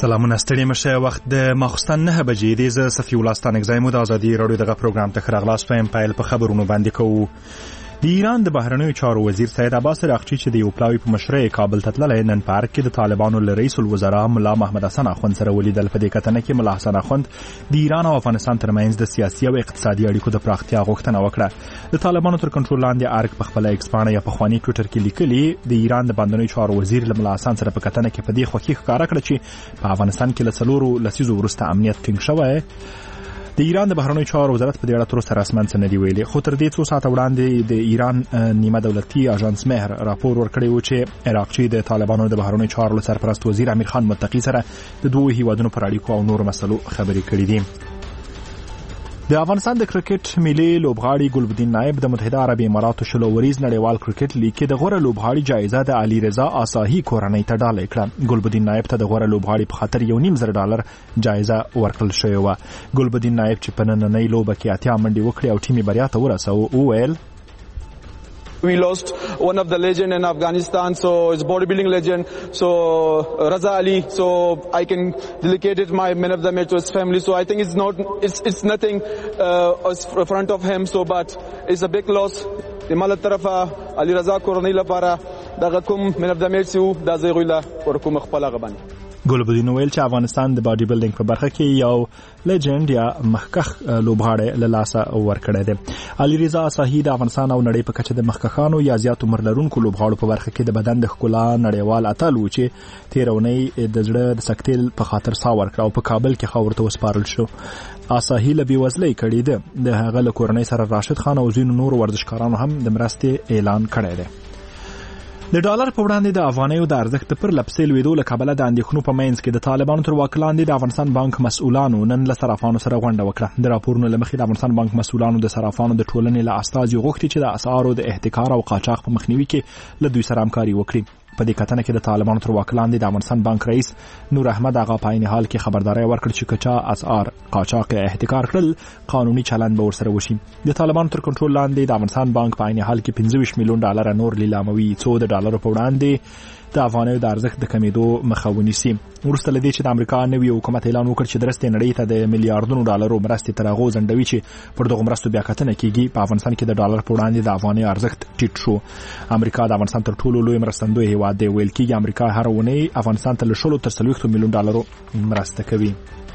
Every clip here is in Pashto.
سلامونه ستړي مشه وخت د ماخستن 9 بجې دی. زه صفي الله ستانګزای مو د ازادي رادیو دغه پروګرام ته خراغلاس پم پایل په خبرونو باندې کوو. د ایران د بهرنیو چارو وزیر سید عباس اراغچی چې د یو پلاوی په مشرۍ کابل ته تللی نن پارک کې د طالبانو له رئیس الوزرا ملا محمد حسن اخوند سره ولیدل. په دې کتنه کې ملا حسن اخوند د ایران او افغانستان ترمنځ د سیاسي او اقتصادي اړیکو د پراختیا غوښتنه وکړه. د طالبانو تر کنټرول لاندې ارګ په خپل ایکس باندې یا په خواني ټویټر کې لیکلي د ایران د بهرنیو چارو وزیر ملا حسن سره په کتنه کې په دې خوښي ښکارا کړه چې په افغانستان کې له څلورو لسیزو وروسته امنیت ټینګ شوی. د ایران د بهرنیو چارو وزارت په دې اړه تر اوسه رسماً څه نه دی ویلي، خو تر دې څو ساعته وړاندې د ایران نیمه دولتي اژانس مهر راپور ورکړی و چې اراغچی د طالبانو د بهرنیو چارو سرپرست وزیر امیر خان متقی سره د دوه هیوادونو پر اړیکو او نور مسلو خبرې کړې دي. د افغانستان د کرکټ ملي لوبغاړي ګلبدین نایب د متحده عربي اماراتو شلو وریز نړیوال کرکټ لیګ کې د غوره لوبغاړي جایزه د علي رضا آساهي کورنۍ ته ډالۍ کړه. ګلبدین نایب ته د غوره لوبغاړي په خاطر $1.5 جایزه ورکړل شوې و. ګلبدین نایب چې په نننۍ لوبه کې 80 منډې وکړې او ټیم بریاته ورساوه وویل We lost one of the legend in Afghanistan, so it's bodybuilding legend, so Raza Ali, so I can dedicate my man of the match to his family. So I think it's nothing in front of him, so but it's a big loss. Imal tarafa Ali Raza Korani la para daga kum man of the match u da zayla ورکوم خپل غبن. ګلبدین ویل چې افغانستان د باډي بلډینګ په برخه کې یو لیجند یا مخکخ لوبغاړی له لاسه ورکړی دی. علي رضا آساهي د افغانستان او نړۍ په کچه د مخکخانو یا زیات عمر لرونکو لوبغاړو په برخه کې د بدن د ښکلا نړیوال اتل و چې تیرونی د زړه د سکتې په خاطر سا ورکړ او په کابل کې خاور ته وسپارل شو. آساهي له بېوزلۍ کړي ده. د هغه له کورنۍ سره راشد خان او ځینو نور ورزشکارانو هم د مرستې اعلان کړی دی. د ډالر په وړاندې د افغانیو د ارزښت پر لپسې لویدو له کبله د اندېښنو په منځ کې د طالبانو تر واک لاندې د افغانستان بانک مسؤلانو نن له صرافانو سره غونډه وکړه. د راپورونو له مخې د افغانستان بانک مسؤلانو د صرافانو د ټولنې له استازي غوښتي چې د اسعارو د احتکار او قاچاق په مخنیوي کې له دوی سره همکاري وکړي. په دې کتنه کې د طالبانو تر واک لاندې د افغانستان بانک رئیس نور احمد آغا په عین حال کې خبرداري ورکړه چې کچا اسعار قاچاق احتکار کړل قانوني چلند به ورسره وشي. د طالبانو تر کنټرول لاندې د افغانستان بانک په عین حال کې $25 میلیون نور لیلاموي څو د ډالرو په وړاندې د افغانیو د ارزښت د کمیدو مخه ونیسي. وروسته له دې چې د امریکا نوي حکومت اعلان وکړ چې درسته نړۍ ته د $1 ملیاردونو مرستې تر هغه ځنډوي چې پر دغه مرستو بیا کتنه کیږي. په افغانستان کې د ډالر په وړاندې د افغاني ارزښت ټیټ شو. امریکا د افغانستان تر ټولو لوی مرستندوی هیواد دی. ویل کېږي امریکا هر اونۍ افغانستان ته له 10 تر 40 میلیون مرسته کوي.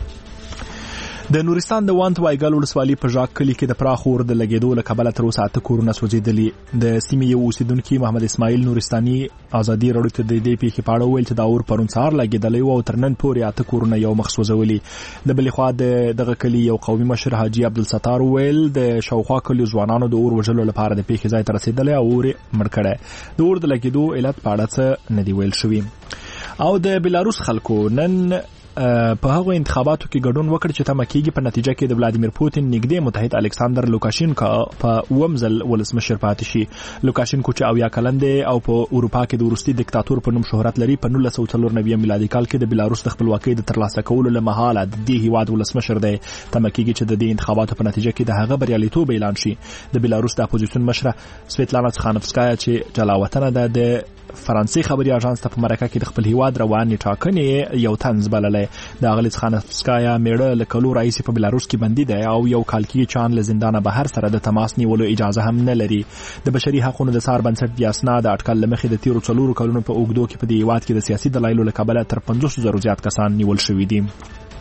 د نورستان د وانت وایګل ولسوالۍ په ژاک کلي کې د پراخ اور د لګېدو له کبله تر اوسه 8 کورونه سوځېدلي. د سیمې یو اوسیدونکي محمد اسماعیل نورستاني ازادي راډیو ته د دې پیښې په اړه وویل چې دا اور پرون سهار لګېدلی و او تر نن پورې 8 کورونه یو مخ سوځولي. د بلې خوا دغه کلي یو قومي مشر حاجي عبدالستار وویل د شاوخوا کلیو ځوانانو د اور وژلو لپاره د پیښې ځای ته رسېدلی او اور یې مړ کړی. د اور د لګېدو علت په اړه څه نه دی ویل شوي. او د بلاروس خلکو نن په هغه انتخاباتو کې ګډون وکړ چې تمه کېږي په نتیجه کې د ولادیمیر پوتین نږدې متحد الکساندر لوکاشینکو په ومزل ولسمشر پاتې شي. لوکاشینکو چې 70 کلن دی او په اروپا کې د وروستي دیکتاتور په نوم شهرت لري، په 1994 میلادي کال کې د بلاروس د خپلواکۍ د ترلاسه کولو له مهاله د دې هیواد ولسمشر دی. تمه کېږي چې د دې انتخاباتو په نتیجه کې د هغه بریالیتوب اعلان شي. د بلاروس د اپوزیسیون مشره سویتلانا تخانوفسکایا چې جلاوطنه ده د فرانسې خبري اژانس ته په مرکه کې د خپل هیواد روانې ټاکنې یو طنز بللی. د اغلی تخانوفسکایا میړه له کلو راهیسې په بلاروس کې بندي دی او یو کال کې چان له زندانه بهر سره د تماس نیولو اجازه هم نه لري. د بشري حقوقو د څار بنسټ بیاسنا د اټکل له مخې د تیرو 4 کلونو په اوږدو کې په دې هیواد کې د سیاسي دلایلو له کبله تر 500,000 زیات کسان نیول شوي دي.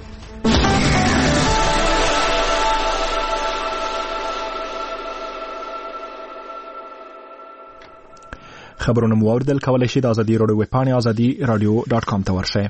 خبرونه مو اوریدل. کولای شئ د ازادي راډیو ویب پاڼې azadi.radio.com ته ورشئ.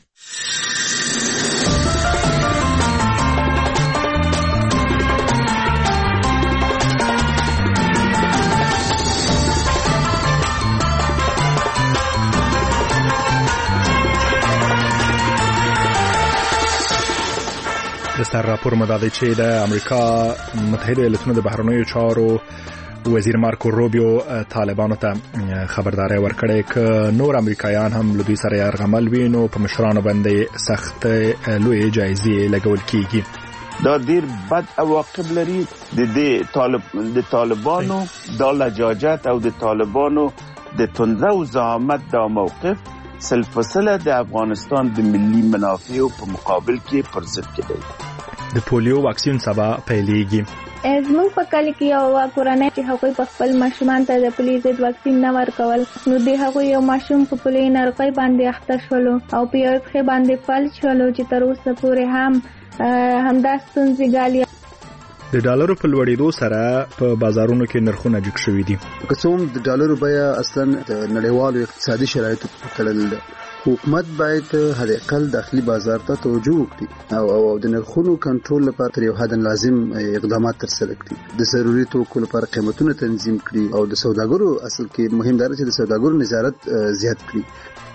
د سر راپور مدعي چې د امریکا متحده ایالاتونو د بهرنیو چارو وزیر مارکو روبیو طالبانو ته خبرداري ورکړې ک نور امریکایان هم له دوی سره یرغمل وینو په مشرانو باندې سخت لوی جایزې لګول کیږي. دا ډیر بد عواقب لري. د طالبانو د لجاجت او د طالبانو د تندرو زعامت دا موقف سلفصله د افغانستان د ملي منافعو په مقابل کې پر ضد کېدل. د پولیو واکسین سبا پیلېږي. زموږ په کلی کې یو کورنۍ چې هغوی په خپل ماشومان ته د پولیو ضد واکسین نه ورکول، نو د هغوی یو ماشوم په پولیو ناروغۍ باندې اخته شولو او په یو پښې باندې فلج شولو چې تر اوسه پورې همدا ستونزې ګالي. د ډالرو په لوړېدو سره په بازارونو کې نرخونه جګ شوي دي. که څه هم د ډالرو بیه اصلا د نړیوالو اقتصادي شرایطو په تړل ده. حکومت باید حد اقل داخلي بازار ته توجه وکړي او د نرخونو کنټرول لپاره تر یو حد لازم اقدامات ترسره کړي. د ضروري توکو لپاره قیمتونه تنظیم کړي او د سوداګرو اصل کې مهم دی چې د سوداګرو نظارت زیات کړي.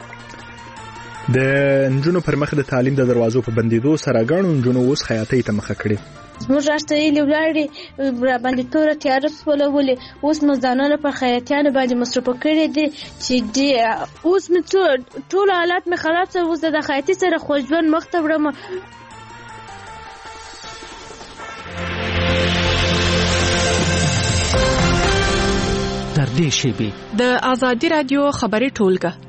د نجونو پر مخ د تعلیم د دروازو په بندیدو سره ګڼو نجونو اوس خیاطۍ ته مخه کړي. زموږ راستایلې ولاړې را باندې توره تیاره سولولې، اوس نو ځانونه پر خیاطیانو باندې مصرفه کړي دي چې اوس مې ټول حالات مې خراب شو. اوس د خیاطۍ سره خو ژوند مخ ته وړم. تر دې شیبې د آزادي رادیو خبري ټولګه.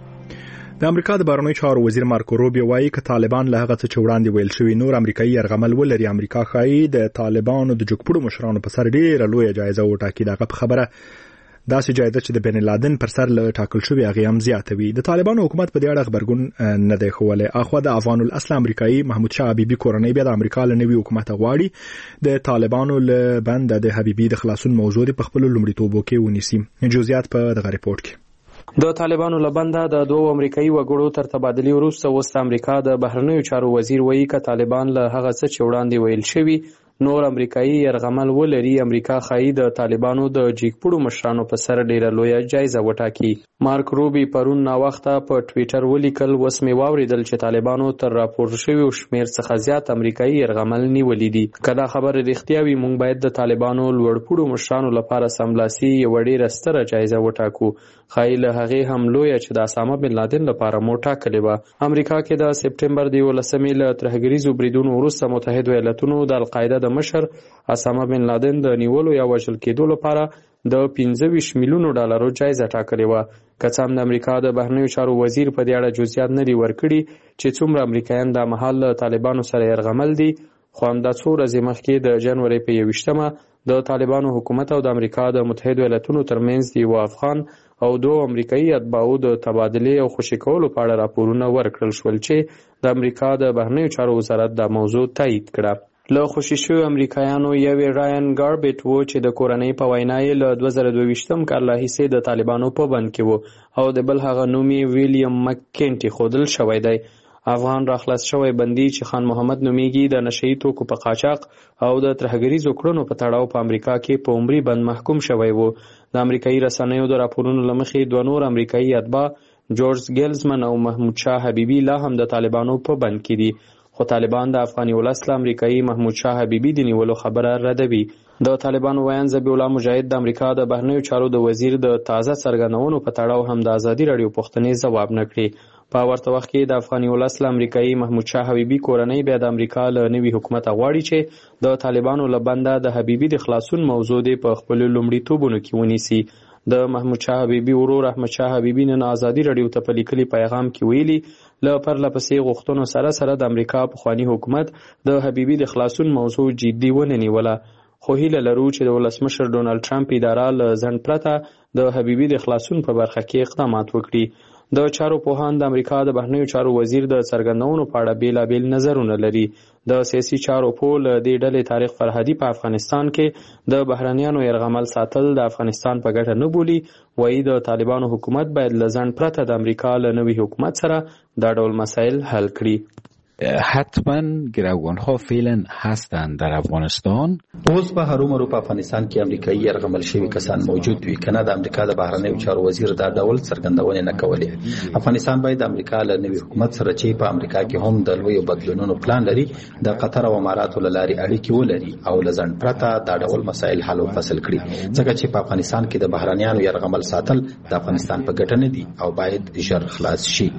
د امریکا د بهرنیو چارو وزیر مارکو روبیو وایي چې طالبان له هغه څه چې وړاندې ویل شوی نور امریکایي يرغمل ولري. امریکا ښایي د طالبانو د جګپړو مشرانو په سر ډیره لویه جایزه وټاکي. دغه په خبره داسې جایزه چې د بن لادن پر سر له ټاکل شوی هغه هم زیاتوي. د طالبانو حکومت په دې اړه خبرګون نه دی ښوولی. اخوا د افغان الاصل امریکایي محمود شاه حبیبي کورنۍ بیا د امریکا له نوي حکومت غواړي د طالبانو له بنده د حبیبي د خلاصون موضوع په خپل لومړیتوبو کې ونیسي. جزئیات په دغه ریپورت کې. د طالبانو لبنده د دوه امریکایي وګړو تر تبادلې وروسته وست امریکا د بهرنیو چارو وزیر وایي چې طالبان له هغه څه چې وړاندې ویل شوی نور امریکایي يرغمل ولري. امریکا ښایي د طالبانو د جګپړو مشرانو په سر ډیره لویه جایزه وټاکي. مارک روبي پرون ناوخته په ټویټر ولیکل اوس مې واوریدل چې طالبانو تر راپور شوی شمیر څخه زیات امریکایي يرغمل نیولې دي. کله خبره رښتیا وي موږ باید د طالبانو لوړپوړو مشرانو لپاره سملاسي یو ډیره ستره جایزه وټاکو. خایي له هغې هم لویه چې د اسامه بن لادن لپاره مو ټاکلې وه. امریکا کې د سپټمبر د 11 له ترهګریزو بریدونو وروسته متحد ایالاتونو د القاعده د مشر اسامه بن لادن د نیولو یا وژل کېدو لپاره د 25 میلیونو ډالرو جایزه ټاکلې وه. که څه هم د امریکا د بهرنیو چارو وزیر په دې اړه جزئیات نه دي ورکړي چې څومره امریکایان د مهال له طالبانو سره يرغمل دي، خو همدا څو ورځې مخکې د جنوري په 21مه د طالبانو حکومت او د امریکا د متحد ایالاتونو ترمنځ د یو افغان او دوه امریکایي اتباعو د تبادلې او خوشي کولو په اړه راپورونه ورکړل شول چې د امریکا د بهرنیو چارو وزارت دا موضوع تایید کړه. له خوشي شویو امریکایانو یو راین ګاربټ و چې د کورنۍ په وینا یې له 2022 کال راهیسې د طالبانو په بند کې و او د بل هغه نوم یې ویلیام مکینټي ښودل شوی دی. افغان راخلاص شوی بندي چې خان محمد نومیږي د نشئی توکو په قاچاق او د ترهګریزو کړنو په تړاو په امریکا کې په عمري بند محکوم شوی و. د امریکایي رسنیو د راپورونو له مخې دوه نور امریکایي اتباع جورج ګیلزمن او محمود شاه حبیبي لا هم د طالبانو په بند کې دي، خو طالبان د افغاني ولس امریکایي محمود شاه حبیبي د نیولو خبره ردوي. د طالبانو ویان ذبیح الله مجاهد د امریکا د بهرنیو چارو د وزیر د تازه څرګندونو په تړاو هم د ازادي رادیو پوښتنې ځواب نه کړي. په ورته وخت کې د افغاني ولس امریکایي محمود شاه حبیبي کورنۍ بیا د امریکا له نوي حکومت غواړي چې د طالبانو له بنده د حبیبي د خلاصون موضوع دی په خپل لومړیتوبونو کې ونیسي. د محمود شاه حبیبي ورور احمد شاه حبیبي نن ازادي رادیو ته په لیکلي پیغام کې ویلي له پرلپسې غوښتنو سره سره د امریکا پخواني حکومت د حبیبي د خلاصون موضوع جدي ونه نیوله، خو هیله لرو چې د ولسمشر ډونالد ټرمپ اداره له ځنډ پرته د حبیبي د خلاصون په برخه کې اقدامات وکړي. د چارو پوهان د امریکا د بهرنیو چارو وزیر د څرګندونو په اړه بیلابیل نظرونه لري. د سیاسي چارو پوه له دې ډلې طارق فرهادي په افغانستان کې د بهرنیانو يرغمل ساتل د افغانستان په ګټه نه بولي. وایي د طالبانو حکومت باید له ځنډ پرته د امریکا له نوي حکومت سره دا ډول مسایل حل کړي. حتما گروگان‌ها فعلا هستند در افغانستان. اوس په هرومرو په افغانستان کې امریکایي يرغمل شوي کسان موجود وي. کنه د امریکا د بهرنیو چارو وزیر دا ډول څرګندونه نه کولې. افغانستان باید د امریکا له نوي حکومت سره چې په امریکا کې هم د لویو بدلونونو پلان لري د قطر او اماراتو له لارې اړیکې ولري او له ځنډ پرته دا ډول مسایل حل او فصل کړي، ځکه چې په افغانستان کې د بهرنیانو يرغمل ساتل د افغانستان په ګټه نه دي او باید ژر خلاص شي.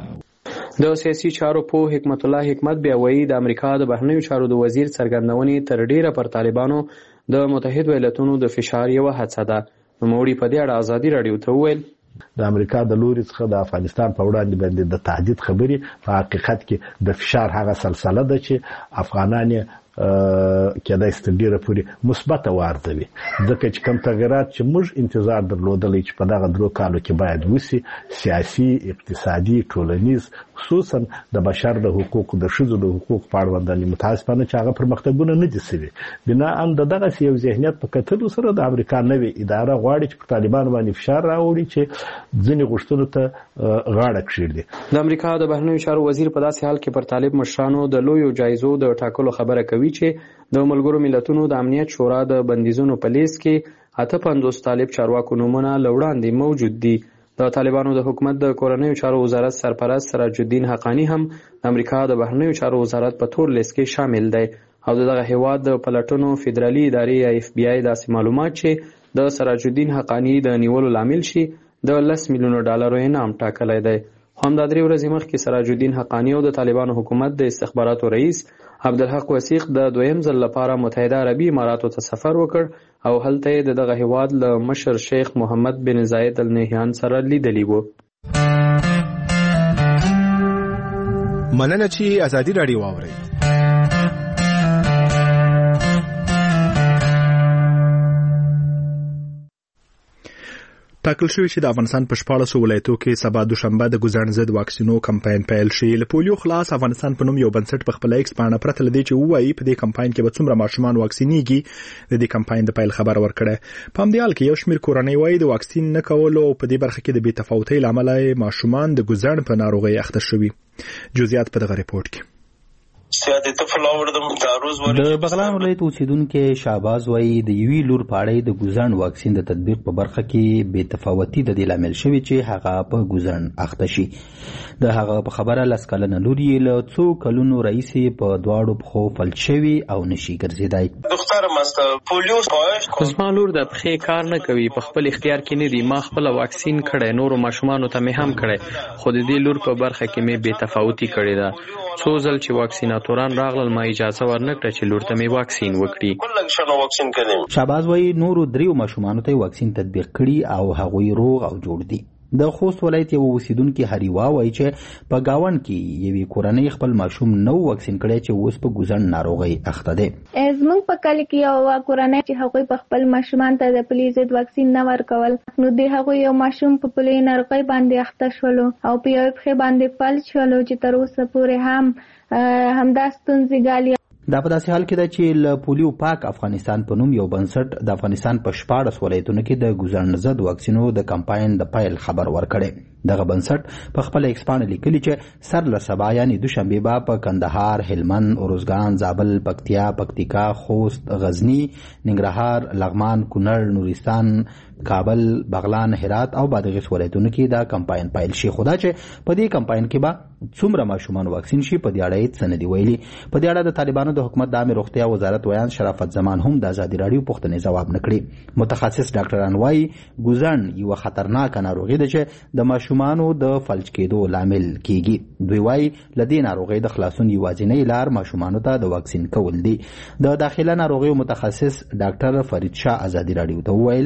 د سیاسي چارو په حکمت الله حکمت بیا وایي د امریکا د بهرنیو چارو د وزیر څرګندونې تر ډیره پر طالبانو د متحد ایالاتونو د فشار یو هڅه ده. نوموړي په دې اړه ازادي رادیو ته وویل د امریکا د لوري څخه د افغانستان په وړاندې باندې د تهدید خبري په حقیقت کې د فشار هغه سلسله ده چې افغانان کېدای شي ډیره پوری مثبت واردوي ځکه چې کوم تغیرات چې موږ انتظار درلودلې چې په دغه درو کالو کې باید وسی سیاسي اقتصادي ټولنیز خصوصا د بشر د حقوقو د ښځو د حقوقو په اړه باندې متاسفانه چې هغه پرمختګونه نه دي شوي بنا ان دغه یو ذهنیت په کتلو سره د امریکا نوې اداره غواړي چې په طالبان باندې فشار راوړي چې ځینې غوښتنو ته غاړه کښېږدي د امریکا د بهرنیو چارو وزیر په داسې حال کې پر طالب مشرانو د لویو جایزو د ټاکلو خبره کوي چې د ملګرو ملتونو د امنیت شورا د بندیزونو په لیست کې 58 طالب چارواکو نومونه لوړاندې موجود دي د طالبانو د حکومت د کورنیو چارو وزارت سرپرست سراج الدین حقانی هم د امریکا د بهرنیو چارو وزارت په تور لیست کې شامل دی او دغه هیواد د پلټنو فدرالي ادارې یا اف بی آی داسې معلومات چې د سراج الدین حقانی د نیولو لامل شي د $10 میلیون انعام ټاکلی دی همدا 3 ورځې مخکې سراج الدین حقانی او د طالبانو حکومت د استخباراتو رئیس عبدالحق وثیق د دویم ځل لپاره متحده عربي اماراتو ته سفر وکړ او هلته یې دغه هیواد له مشر شیخ محمد بن زاید النهیان سره لیدلی و. مننه چې ازادي راډیو واورئ. ټاکل شوی چې د افغانستان په 14 ولایتو کې سبا دوشنبه د ګوزن ضد واکسینو کمپاین پیل شي. له پولیو خلاص افغانستان په نوم یو بنسټ په خپل ایکس باندې پرته لدی چې وایي په دې کمپاین کې به څومره ماشومان واکسینیږي د دې کمپاین د پیل خبر ورکړه. په همدې حال کې یو شمېر کورنۍ وایي د واکسین نه کولو په دې برخه کې د بې تفاوتۍ لامل ماشومان د ګوزن په ناروغي اخته شوي. جزئیات په دغه ریپورت کې. د بغلان ولایت اوسیدونکو شعباز وایي د یوې لور پاړې د ګوزن واکسین د تطبیق په برخه کې بې تفاوتي د دې لامل شوی چې هغه په ګوزن اخته شي. د هغه په خبره لاس کلنه لور یې له څو کلونو رئیس په دواړو پښو فلج شوی او نشي ګرځیدای. زما لور د پښې کار نه کوي، په خپل اختیار کې نه دی. ما خپل واکسین کړی، نورو ماشومانو ته مې هم کړی، خو د دې لور په برخه کې مې بې تفاوتي کړې ده. څو ځل چې واکسیناتوران راغلل ما اجازه ورنکړه چې لور ته مې واکسین وکړي. شعباز وایي نورو 3 ماشومانو ته واکسین تطبیق کړي او هغوی روغ او جوړ دي. د خوست ولایت یو اوسیدونکو هریوا وایي چې په گاون کې یوې کورنۍ خپل ماشوم نو واکسین کړي چې اوس په ګوزن ناروغي اخته ده. زموږ په کلی کې یو کورنۍ چې هغوی په خپل ماشومان ته د پولیو ضد واکسین نه ورکول، نو د هغوی یو ماشوم په پولیو ناروغي باندې اخته شولو او په یو پښې باندې فلج شولو چې تر اوسه پورې همدا ستونزې ګالي. دا په داسې حال کې ده چې له پولیو پاک افغانستان په نوم یو بنسټ د افغانستان په 14 ولایتونو کې د ګوزن ضد واکسینو د کمپاین د پیل خبر ورکړي. دغه بنسټ په خپل ایکسپان لیکلي چې سر له سبا یعنی دوشنبه به په کندهار، هلمند، اروزګان، زابل، پکتیا، پکتیکا، خوست، غزنی، ننګرهار، لغمان، کونړ، نورستان، کابل، بغلان، هرات او بادغیس ولایتونو کې دا کمپاین پیل شي. خدا چې په دې کمپاین کې به څومره ماشومان واکسین شي په دې اړه هیڅ نه دی ویلي. په دې اړه د طالبانو د حکومت د عامه روغتیا وزارت ویان شرافت زمان هم د ازادي راډیو پوښتنې ځواب نکړي. متخصص ډاکټران وایي ګوزن یو خطرناک ناروغي ده چې د ماشومانو د فلج کېدو لامل کیږي. دوی وایي لدې ناروغي د خلاصون یوازینی لار ماشومانو ته د واکسین کول دي. د داخله ناروغیو متخصص ډاکټر فرید شاه ازادي راډیو ته وویل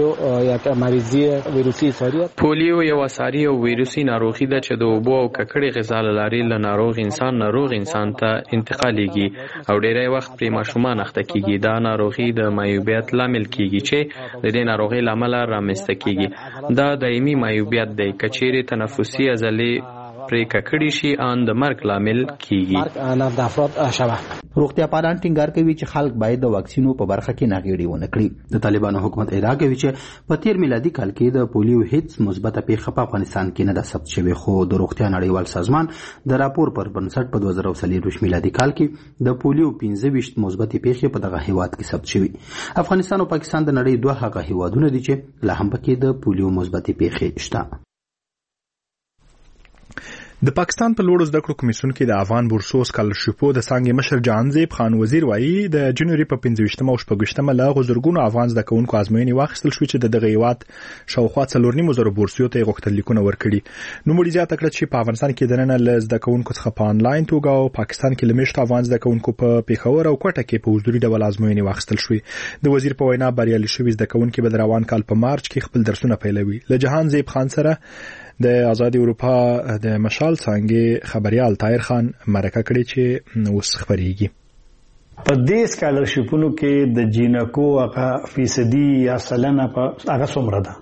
پولیو یو ساري او ویروسي ناروغي ده چې د اوبو او ککړې غذا له لارې له ناروغ انسان ته انتقالېږي او ډېری وخت پرې ماشومان اخته کېږي. دا ناروغي د معیوبیت لامل کېږي چې د دې ناروغۍ له امله رامنځته کېږي. دا دایمي معیوبیت دی که چیرې تنفسي عضلې پرې ککړې شي ان د مرګ لامل کېږي. روغتیا پالان ټینګار کوي چې خلک باید د واکسینو په برخه کې ناغېړي ونه کړي. د طالبانو حکومت ادعا کوي چې په تیر میلادي کال کې د پولیو هیڅ مثبته پیښه په افغانستان کې نه ده ثبت شوې، خو د روغتیا نړیوال سازمان د راپور پر بنسټ په 2023 میلادي کال کې د پولیو 25 مثبتې پیښې په دغه هیواد کې ثبت شوې. افغانستان او پاکستان د نړۍ دوه هغه هیوادونه دي چې لا هم پکې د پولیو مثبتې پیښې شته. د پاکستان په لوړو زده کړو کمیسیون کې د افغان بورسو سکالرشیپو د څانګې مشر جهانزیب خان وزیر وایي د جنوري په 15 او 16 له غزرګونو افغان زده کوونکو ازموینې واخیستل شو چې د دغه هیواد شاوخوا 4.5 بورسیو ته غوښتل لیکونه ورکړي. نو مړي زیاته کړه چې په افغانستان کې د نن له زده کوونکو څخه په انلاین توګه او پاکستان کې لمشت افغان زده کوونکو په پیښور او کوټه کې په حضوري ډول ازموینې واخیستل شوې. د وزیر په وینا بریالي شوي زده کوونکي به د روان کال په مارچ کې خپل درسونه پیلوي. له جهانزیب خان سره د آزاد اروپا د مشال څنګه خبريال طاهر خان مرکه کړی چې اوس خبريږي. په دې سکالرشیپونو کې د جینکو هغه فیصدي یا سلنه په هغه څومره ده؟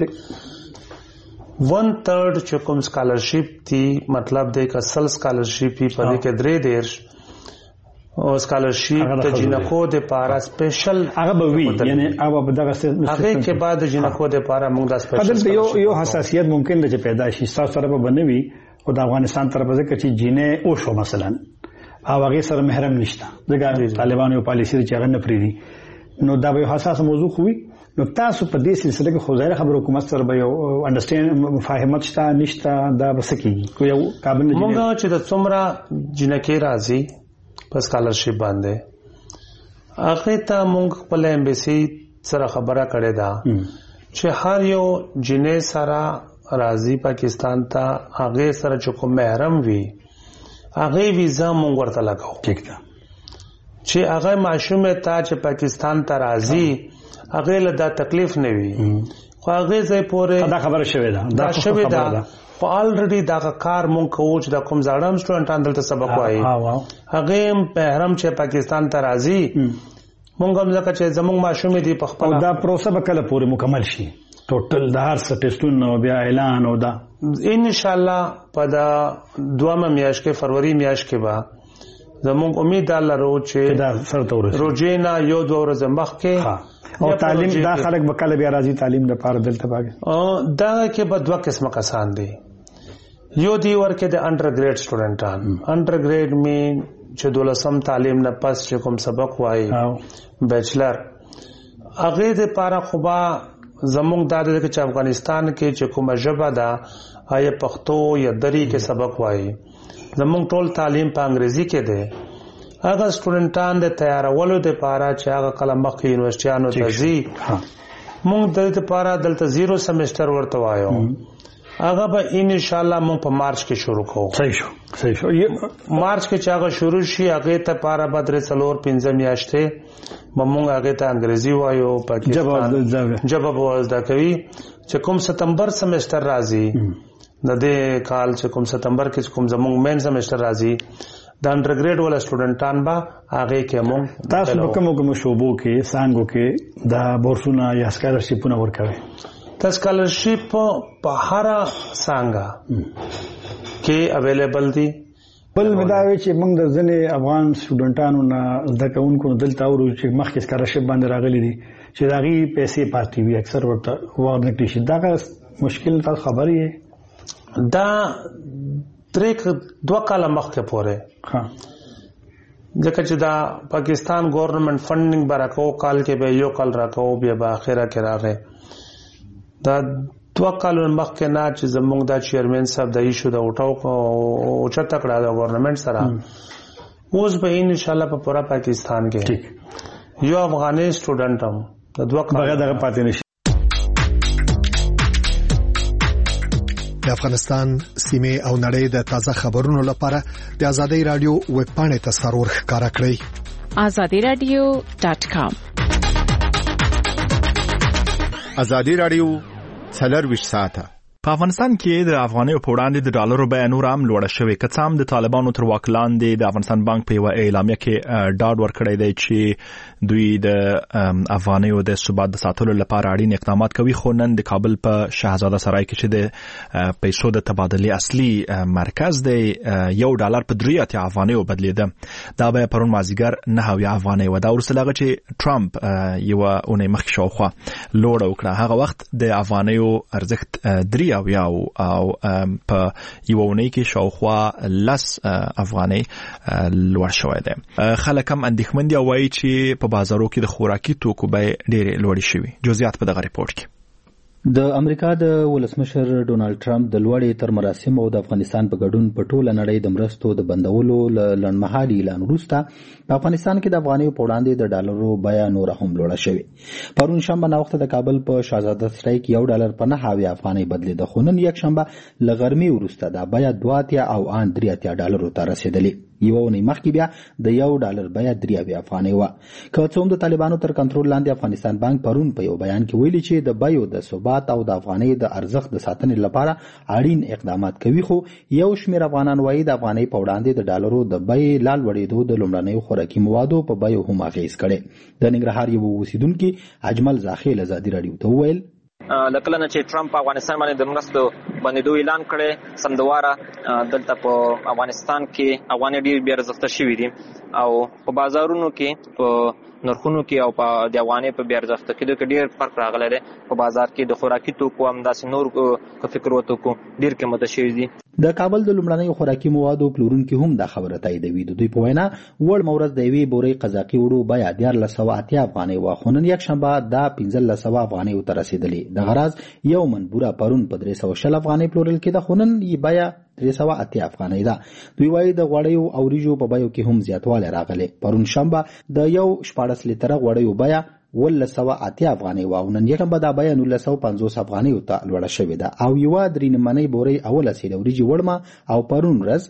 1/3 چې کوم سکالرشیپ دی مطلب د اصل سکالرشیپ په دې کې 3 او سکالرشیپ د جینکو د پارا سپیشل هغه به وی یعنی هغه به دغه هغه کې بعد جینکو د پارا موږ د سپیشل یو حساسیت ممکن ده چې پیدا شي تاسو سره به بنوي او د افغانستان طرف ځکه چې جینې او شو مثلا او هغه سره محرم نشته دغه طالبانو پالیسي چې هغه نه پریدي نو دا به حساس موضوع خوي. نو تاسو په دې سلسله کې خو ظاهر خبرو حکومت سره به یو انډرستاند مفاهمت شته نشته دا بسکیږي کو یو قابل نه موږ چې د څومره جنکې راځي په سکالرشیپ باندې هغه ته موږ خپل ایمبیسي سره خبره کړې ده چې هر یو جنې سره راځي پاکستان ته هغه سره چې کوم محرم وي هغه ویزا موږ ورته لګاو. ٹھیک ده چې هغه معشومه ته چې پاکستان ته راځي هغه له دا تکلیف نه وي خو هغه ځای پورې دا خبره شوه دا شوه دا خو الریډي دا کار مونږ کوو چې دا کوم ځاړم سټوډنټان دلته سبق وایي هغه محرم چې پاکستان ته راځي مونږ هم ځکه چې زموږ ماشومې دي په خپل دا پروسه به کله پورې مکمل شي ټوټل د هر څه ټیسټونه او بیا اعلان او دا ان شاء الله په دا 2 میاشت کې فروری میاشت کې به زموږ امید لرو چې دا سره ورسېږي روزینا یو 2 ورځې مخکې او تعلیم دا خلک به کله بیا راځي تعلیم لپاره دلته باندې دا کې به 2 قسمه کسان دي یو دی ورکه د انډرګریډ سټوډنټان انډرګریډ مین چې دولسم تعلیم نه پس چې کوم سبق وایي بیچلر هغه د لپاره خوبا زموږ د چې افغانستان کې چې کومه ژبه ده آیا پښتو یا دری کې سبق وایي زموږ ټول تعلیم په انګریزي کې ده. هغه سټوډنټان د تیارولو د لپاره چې هغه کله مخکې یونیورسيټانو ته ځي موږ د دې لپاره دلته 0 سمستر ورته وایو هغه به ان شاء الله موږ په مارچ کې شروع کوو. صحیح شو مارچ کې چې هغه شروع شي هغه ته لپاره به 3-4 میاشتې موږ هغه ته انګریزي وایو پاکستان جبه بوزدا کوي چې کوم ستمبر سمستر راځي د دې کال چې کوم ستمبر کې کوم زموږ مین سمستر راځي د انډرګریډ ولا سټوډنټان با هغه کې موږ تاسو په کوم شوبو کې سانګو کې د بورسونه یا سکالرشیپونه ورکوي د سکالرشیپ په هر څنګه کې اویلیبل دي. بل مداوي چې موږ د ځنې افغان سټوډنټانو نه زده کوونکو دلته ورو چې مخکې سکالرشیپ باندې راغلي دي چې داغي پیسې پاتې وي اکثر ورته ورنه کړي دا مشکل تاسو خبرې دا 2 کال مخکې پورې ځکه چې دا پاکستان گورنمنٹ فنډینګ برکو کال کې به یو کال راکو بیا په اخره کې راغی دا 2 کال مخکې نه چې زموږ د چیرمن صاحب د ایشو د اوټاو او چته کړه د گورنمنٹ سره اوس به ان شاء الله په پورا پاکستان کې یو افغاني سټوډنټ هم د 2 کال بغیر دغه پاتې نشي. د افغانستان سیمه او نړۍ د تازه خبرونو لپاره د آزادۍ رادیو ویب پاڼې ته سرور ښکارا کړئ azadiradio.com. آزادۍ رادیو 24 ساعته. په افغانستان کې د افغانیو په وړاندې د ډالرو بیه نور هم لوړه شوې که څه هم د طالبانو تر واک لاندې د افغانستان بانک په یو اعلامیه کې ډاډ ورکړی دی چې دوی د افغانیو د ثبات د ساتلو لپاره اړین اقدامات کوي خو نن د کابل په شهزاده سرای کې چې د پیسو د تبادلې اصلي مرکز دی $1 په 3 افغانیو بدلیده دا به پرون مازیګر 9 افغانۍ و دا ورسره هغه چې ټرمپ یو اونۍ مخکې شاوخوا لوړ وکړه هغه وخت د افغانیو ارزښت 3 او په یو اونۍ کې شاوخوا 10 افغانۍ لوړ شوی دی. خلک هم اندېښمن دي او وایي چې په بازارو کې د خوراکي توکو بیې ډېرې لوړې شوي. جزئیات په دغه ریپورت کې. د امریکا د ولسمشر ډونالد ټرمپ د لوړې تر مراسم او د افغانستان په ګډون په ټوله نړۍ د مرستو د بندولو لنډمهالي اعلان وروسته په افغانستان کې د افغانیو په وړاندې د ډالرو بیه نور هم لوړه شوې. پرون شنبه ناوخته د کابل په شاهزاده سرای کې $1 په 9 افغانۍ بدلېده، خو نن یک شنبه له غرمې وروسته دا بیه $2 او $3 ته رسېدلې. یو ونې مخکې بیا د $1 بیه 3 افغانۍ وه. که څه هم د طالبانو تر کنټرول لاندې افغانستان بانک پرون په یو بیان کې ویلي چې د بیو د ثبات او د افغانۍ د ارزښت د ساتنې لپاره اړین اقدامات کوي، خو یو شمېر افغانان وایي د افغانۍ په وړاندې د ډالرو د بیې لا لوړېدو د لومړنیو خوراکي موادو په بیو هم اغېز کړی. د ننګرهار یو اوسیدونکي اجمل زاخیل ازادي راډیو ته وویل لکه نه چې ټرمپ افغانستان باندې د مرستو بندیدو اعلان کړي، سمدواره دلته په افغانستان کې افغانۍ ډېر بې ارزښته شوي دي او په بازارونو کې په نرخونو کې او په د افغانۍ په بې ارزښته کېدو کې ډېر فرق راغلی دی. په بازار کې د خوراکي توکو همداسې نور که فکر وکړو ډېر قیمته شوي دي. د کابل د لومړنیو خوراکي موادو پلورونکي هم دا خبره تاییدوي. د دوی په وینا وړ مورز د یوې بورۍ قزاقي وړو بیه 1480 افغانۍ وه، خو نن یک شنبه دا 1500 افغانۍ ته رسېدلې. د غراض یو من بوره پرون په 320 افغانۍ پلورل کېده، خو نن یې بیه 380 افغانۍ ده. دوی وایي د غوړیو او وریجو په بیو کې هم زیاتوالی راغلی. پرون شنبه د یو 14 لیتره غوړیو بیه 180 افغانۍ وه او نن یکشنبه دا بیه 1950 افغانۍ ته لوړه شوې ده او یوه 3 نیمنۍ بورۍ اوله سیده وریجې وړمه او پرون ورځ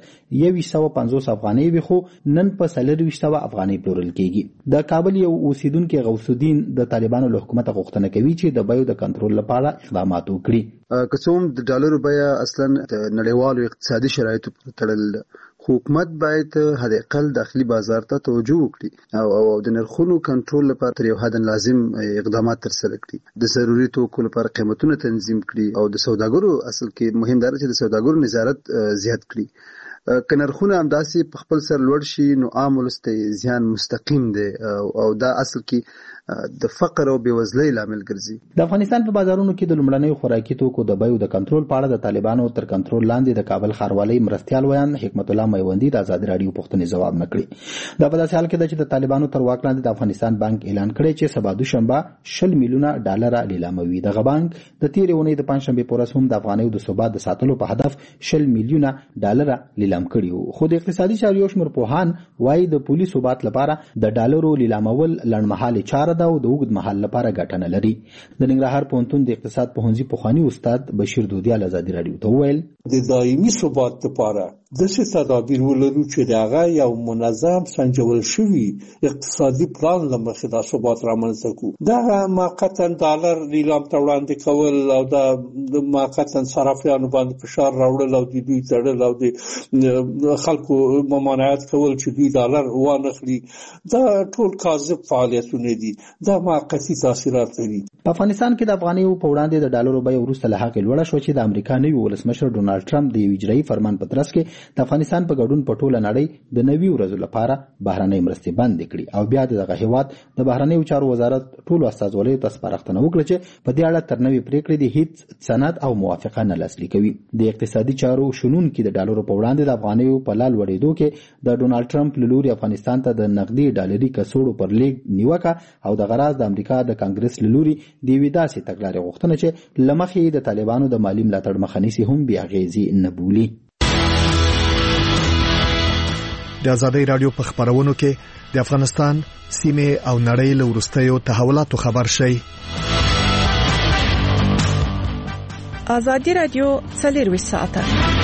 150 افغانۍ وي، خو نن په 400 افغانۍ پلورل کېږي. د کابل یو اوسیدونکي غوث الدین د طالبانو له حکومت غوښتنه کوي چې د بیو د کنټرول لپاره اقدامات وکړي. که څه هم د ډالرو بیه اصلا د نړیوالو اقتصادي شرایطو پورې تړل، حکومت باید حداقل داخلي بازار ته توجه وکړي او د نرخونو کنټرول لپاره تر یو حد لازم اقدامات ترسره کړي. د ضروري توکو لپاره قیمتونه تنظیم کړي او د سوداګرو اصل کې مهم دا چې د سوداګرو نظارت زیات کړي. که نرخونه همداسې په خپل سر لوړ شي نو عام ولس ته زیان مستقیم دی او دا اصل کې د فقر او بېوزلۍ لامل ګرځي. د افغانستان په بازارونو کې د لومړنیو خوراکي توکو د بیو د کنټرول په اړه د طالبانو تر کنټرول لاندې د کابل ښاروالۍ مرستیال ویان حکمت الله میوندي د آزادي راډیو پوښتنې ځواب نه کړي. دا په داسې حال کې ده چې د طالبانو تر واک لاندې د افغانستان بانک اعلان کړی چې سبا دوشنبه $20 میلیونه لیلاموي. دغه بانک د تېرې اونۍ د پنجشنبې په ورځ هم د افغانیو د ثبات د ساتلو په هدف $20 میلیونه لیلام کړي وو. خو د اقتصادي چارو یو شمېر پوهان وایي د پولي ثبات لپاره د ډالرو لیلامول لنډمهالې چاره ده او د اوږد مهال لپاره ګټه نه لري. د ننګرهار پوهنتون د اقتصاد پوهنځي پخواني استاد بشیر دودیال آزادي راډیو ته وویل د دایمي ثبات لپاره داسې تدابیر ولرو چې د هغه یو منظم سنجول شوي اقتصادي پلان له مخې دا ثبات رامنځته کړو. دغه موقتا ډالر نیلام ته وړاندې کول او د موقتا صرافیانو باندې فشار راوړل او د دوی تړل او د خلکو ممانعت کول چې دوی ډالر وانخلي، دا ټول کاذب فعالیتونه دي. دا موقتي تاثیرات لري. په افغانستان کې د افغانیو په وړاندې د ډالرو بیه وروسته له هغې لوړه شوه چې د امریکا نوي ولسمشر ډونالد ټرمپ د یو اجرایي فرمان په ترڅ کې د افغانستان په ګډون په ټوله نړۍ د 90 ورځو لپاره بهرنۍ مرستې بندې کړي او بیا دغه هیواد د بهرنیو چارو وزارت ټولو استازولیو ته سپارښتنه وکړه چې په دې اړه تر نوې پریکړې د هیڅ سند او موافقه نه لاسلیک کوي. د اقتصادي چارو شنونکي د ډالرو په وړاندې د افغانیو په لا لوړېدو کې د ډونالد ټرمپ له لوري افغانستان ته د نغدي ډالري کڅوړو پر لیږد نیوکه او د غراض د امریکا د کانګرس له لوري د یوې داسې تګلارې غوښتنه چې له مخې د طالبانو د مالي ملاتړ مخه نیسي هم بې اغېزې نه بولي. د آزادۍ راډیو په خبرونو کې د افغانستان سیمې او نړۍ له وروستیو تحولاتو خبر شئ. آزادۍ راډیو 24 ساعته.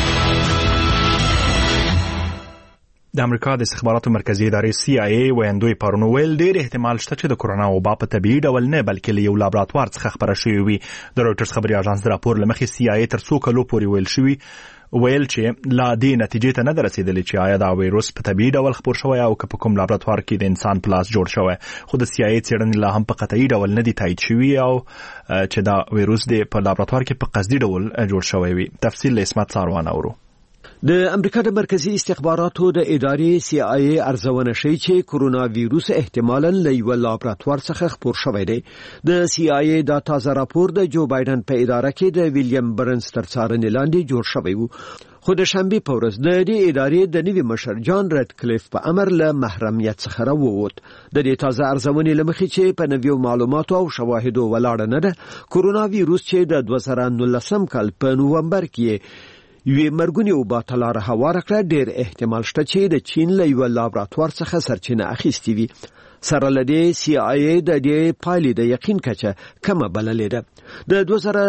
د امریکا د استخباراتو مرکزی ادارې CIA ویاندوی پرون ویل ډېر احتمال شته چې د کورونا وبا په طبيعي ډول نه بلکې له یو لابراتوار څخه خبره شوې وي. د رويټرز خبري اژانس د راپور لمخې CIA تر څو کلو پورې ویل چې لا دې نتیجې ته نه رسیدلې چې آیا دا وایروس په طبيعي ډول خپور شوی او که په کوم لابراتوار کې د انسان په لاس جوړ شوی. خو د CIA څېړنې لا هم په قطعي ډول نه دي تایید شوي او چې دا وایروس د په لابراتوار کې په قصدي ډول جوړ شوی وي. تفصیل له اسمت ساروان اورو. د امریکا د مرکزی استخباراتو د ادارې CIA ارزونه شوی چې کورونا ویروس احتمالاً له یو لابراتوار څخه خپور شوی دی. د CIA دا تازه راپور د جو بایدن په اداره کې د ویلیام برنز تر څارنې لاندې جوړ شوی و. خو د شنبه په ورځ د دې ادارې د نوي مشر جان ریډکلیف په امر له محرمیت څخه راووت. د دې تازه ارزونې لمخې چې په نویو معلوماتو او شواهدو ولاړ نه ده، کورونا ویروس چې د 2019 کال په نوومبر کې یوې مرګونې وبا ته لاره هواره کړه، ډېر احتمال شته چې د چین له یوه لابراتوار څخه سرچینه اخیستې وي. سره له دې CIA د دې پایلې د یقین کچه کمه بللې ده. د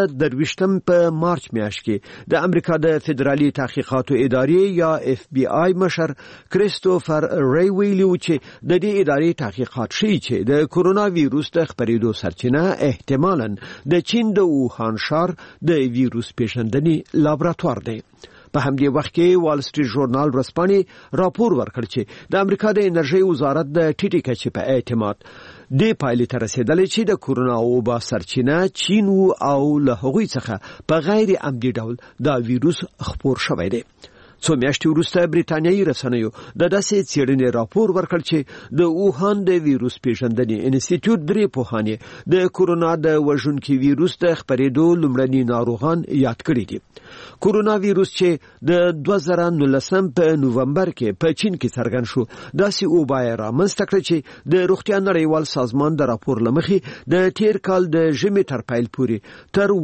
2023 په مارچ میاشت کې د امریکا د فدرالي تحقیقاتو ادارې یا FBI مشر کریستوفر ری ویلي چې د دې ادارې تحقیقات ښیي چې د کورونا ویروس د خپرېدو سرچینه احتمالاً د چین د ووهان ښار د ویروس پیژندنې لابراتوار دی. په همدې وخت کې وال سټریټ ژورنال ورځپاڼې راپور ورکړ چې د امریکا د انرژي وزارت د ټیټې کچې په اعتماد د پایلې ته رسیدلې چې د کورونا وبا سرچینه چین او له هغوی څخه په غیر عمدي ډول دا ویروس خپور شوی دی. څو میاشتې وروسته بریتانیایي رسنیو د داسې څېړنې راپور ورکړ چې د ووهان د ویروس پیژندنې انسټیټیوټ 3 پوهانې د کورونا د وژونکي ویروس د خپرېدو لومړني ناروغان یاد کړي دي. کورونا ویروس چې د 2019 په نوومبر کې په چین کې څرګند شو، داسې وبا رامنځته کړه چې د روغتیا نړیوال سازمان د راپور لمخې د تیر کال د ژمي تر پیل پورې تر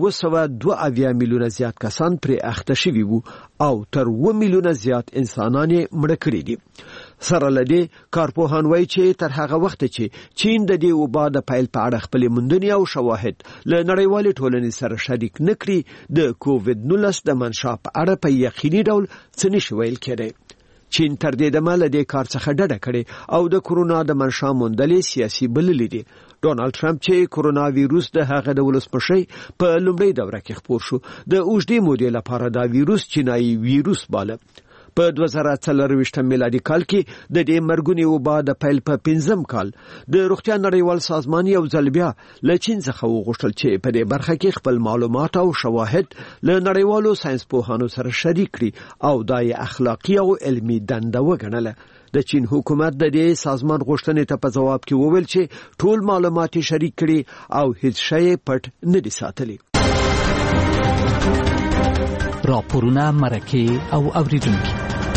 272 میلیونه زیات کسان پرې اخته شوي وو او تر 2 میلیونه زیات انسانان مړه کړي دي. سره له دې کارپوهان وایي چې تر هغه وخت چې چین د دې وبا د پیل په اړه خپلې موندنې او شواهد له نړیوالې ټولنې سره شریک نه کړي، د کووډ-19 د منشا په اړه په یقیني ډول څه نشي ویل کېدی. چین تر دې دمه له دې کار څخه ډډه کړې او د کورونا د منشا موندلې سیاسي بللې دي. ډونالد ټرمپ چې کورونا ویروس د هغه د ولسمشر په لومړۍ دوره کې خپور شو، د اوږدې مودې لپاره دا ویروس چینایي ویروس باله. په 2024 میلادي کال کې د دې مرګونې وبا د پیل په 5م کال د روغتیا نړیوال سازمان یو ځل بیا له چین څخه وغوښتل چې په دې برخه کې خپل معلومات او شواهد له نړیوالو ساينس پوهانو سره شریک کړي او دا یې اخلاقی او علمي دنده وګڼله. د چین حکومت د دې سازمان غوښتنې ته په جواب کې وویل چې ټول معلومات شریک کړي او هیڅ شی پټ نه دي ساتلي. راپورونه مرکه او اوریدونکو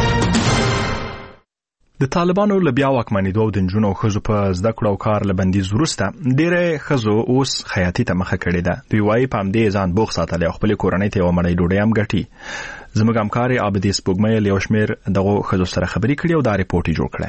د طالبانو له بیا واکمنېدو او د نجونو او ښځو په زده کړو او کار له بندیز وروسته ډېری ښځو اوس خیاطي ته مخه کړې ده. دوی وایي په همدې ځان بوخت ساتلی او خپلې کورنۍ ته یوه مړۍ ډوډۍ هم ګټي. زموږ همکارې عابدې سپوږمۍ له یو شمېر دغو ښځو سره خبرې کړي او دا ریپورټ یې جوړ کړی.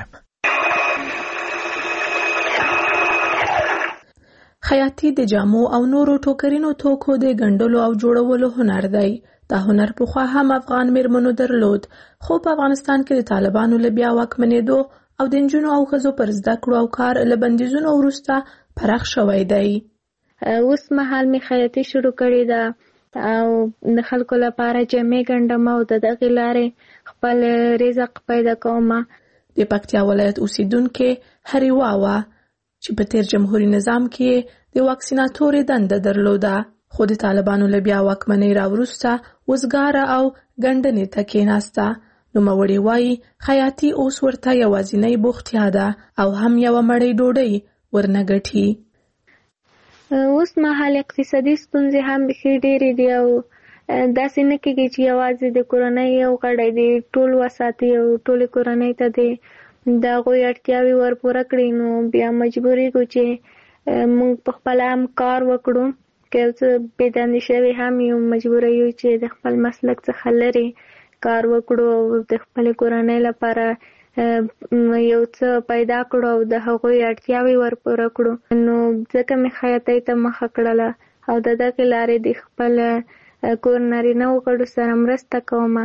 خیاطي د جامو او نورو ټوکرینو توکو د ګنډلو او جوړولو هنر دی. دا هنر پخوا هم افغان میرمنو درلود، خو په افغانستان کې د طالبانو له بیا واکمنېدو او د نجونو او ښځو پر زده کړو او کار له بندیزونو وروسته پراخ شوی دی. اوس مهال می خیاطي شروع کړې ده او د خلکو لپاره جامې ګنډم او د دغې لارې خپل رزق پیدا کوم. د پکتیا ولایت اوسیدونکې هریوا وه چې په تیر جمهوریت نظام کې د واکسیناتورې دنده درلوده، خو د طالبانو له بیا واکمنۍ راوروسته وزګاره او ګنډنې ته کېناسته. نوموړې وایي خیاطي اوس ورته یوازینۍ بوختیا ده او هم یوه مړۍ ډوډۍ ورنه ګټي. اوس مهال اقتصادي ستونزې هم بیخي ډېرې دي او داسې نه کېږي چې یوازې د کورنۍ یو غړی دی ټول وساتي او ټولې کورنۍ ته د هغوی اړتیاوې ورپوره کړي، نو بیا مجبورېږو چې موږ په خپله هم کار وکړو. که یو څه بېدندې شوي هم یو مجبوره یو چې د خپل مسلک څخه لرې کار وکړو او د خپلې کورنۍ لپاره یو څه پیدا کړو او د هغوی اړتیاوې ورپوره کړو. نو ځکه مې خیاطۍ ته مخه کړله او د دغې لارې د خپل کور نارینه‌و غړو سره مرسته کومه.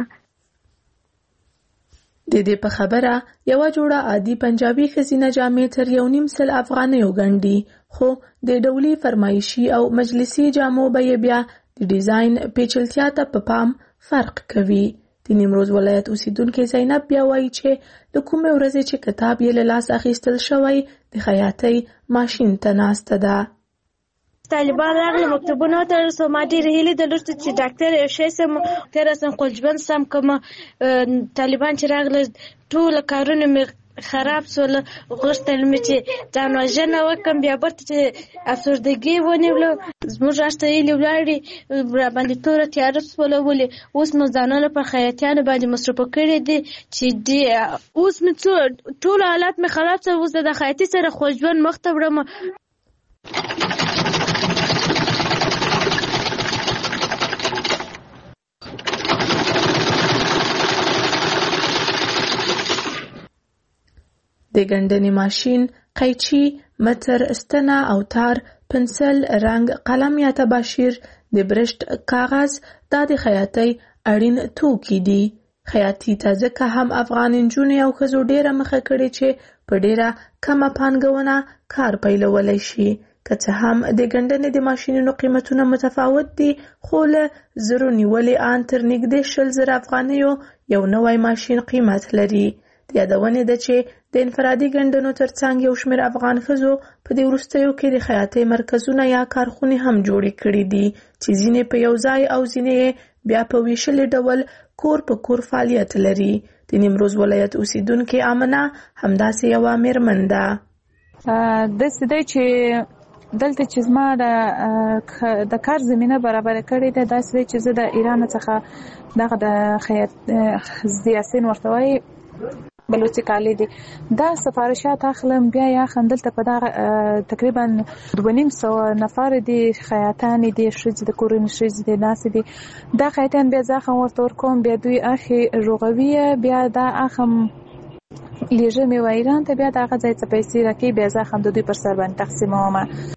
د دې په خبره یوه جوړه عادي پنجابي ښځینه جامې تر 1.5 افغانیو ګنډي، خو د ډولي فرمایشي او مجلسي جامو بیې بیا د ډیزاین پیچلتیا ته په پام فرق کوي. د نیمروز ولایت اوسیدونکې زینب بیا وایي چې د کومې ورځې چې کتاب یې له لاس اخیستل شوی د خیاطۍ ماشین ته ناسته ده. طالبان راغله مکتوبونه ته سو ما ډېر هیله درلوده چې ډاکټر یو شی سم تر سم قلجبن سم کوم طالبان چې راغله ټول کارونه مې خراب سول غوښتل مې چې ځان وژنه وکړم بیا برته چې افسردګي ونیولو زموږ راشته هیلې ولاړې راباندې توره تیاره سوله ولې اوس مو ځانونه په خیاطیانو باندې مصروفه کړي دي چې اوس مې ټول حالات مې خراب سول اوس د خیاطي سره خوږ ژوند مخ ته وړم. د ګندنې ماشین، قیچي، متر، ستنه او تار، پنسل، رنګ، قلم یا تباشیر، د برشت، کاغذ دا د خیاطۍ اړین توکي دي. خیاطي ته ځکه هم افغان نجونې او ښځو ډیره مخه کړې چې په ډیره کمه پانګونه کار پیلولی شي. که څه هم د ګندنې د ماشینونو قیمتونه متفاوت دي، خو له زرو نیولې ان تر نږدې 100,000 افغانیو یو نوی ماشین قیمت لري. د یادونې ده چې د انفرادي ګندنو ترڅنګ یو شمېر افغان ښځو په دې وروستیو کې د خیاطۍ مرکزونه یا کارخونې هم جوړې کړي دي چې ځینې په یو ځای او ځینې بیا په ویشلي ډول کور په کور فعالیت لري. د نیمروز ولایت اوسیدونکې آمنه همداسې یوه مېرمن ده. داسې دی چې دلته چې زما د کار زمینه برابر کړې ده، داسې دی چې زه د ایران څخه دغه د خیاط زیاسین ورته وایي بلوچي کالي دي دا سفارشات اخلم بیا یا خندلته په دغه تقریبا 250 نفر دي خیاطان دي شې د کورن شې د ناس دي دا خیاطان بیا ځخه ورته ورکوم بیا دوی اخی روغوي بیا دا اخم لیژه می وایران ته بیا دغه ځای څه پیسې راکې بیا ځخه د دوی پر سر باندې تقسیموم.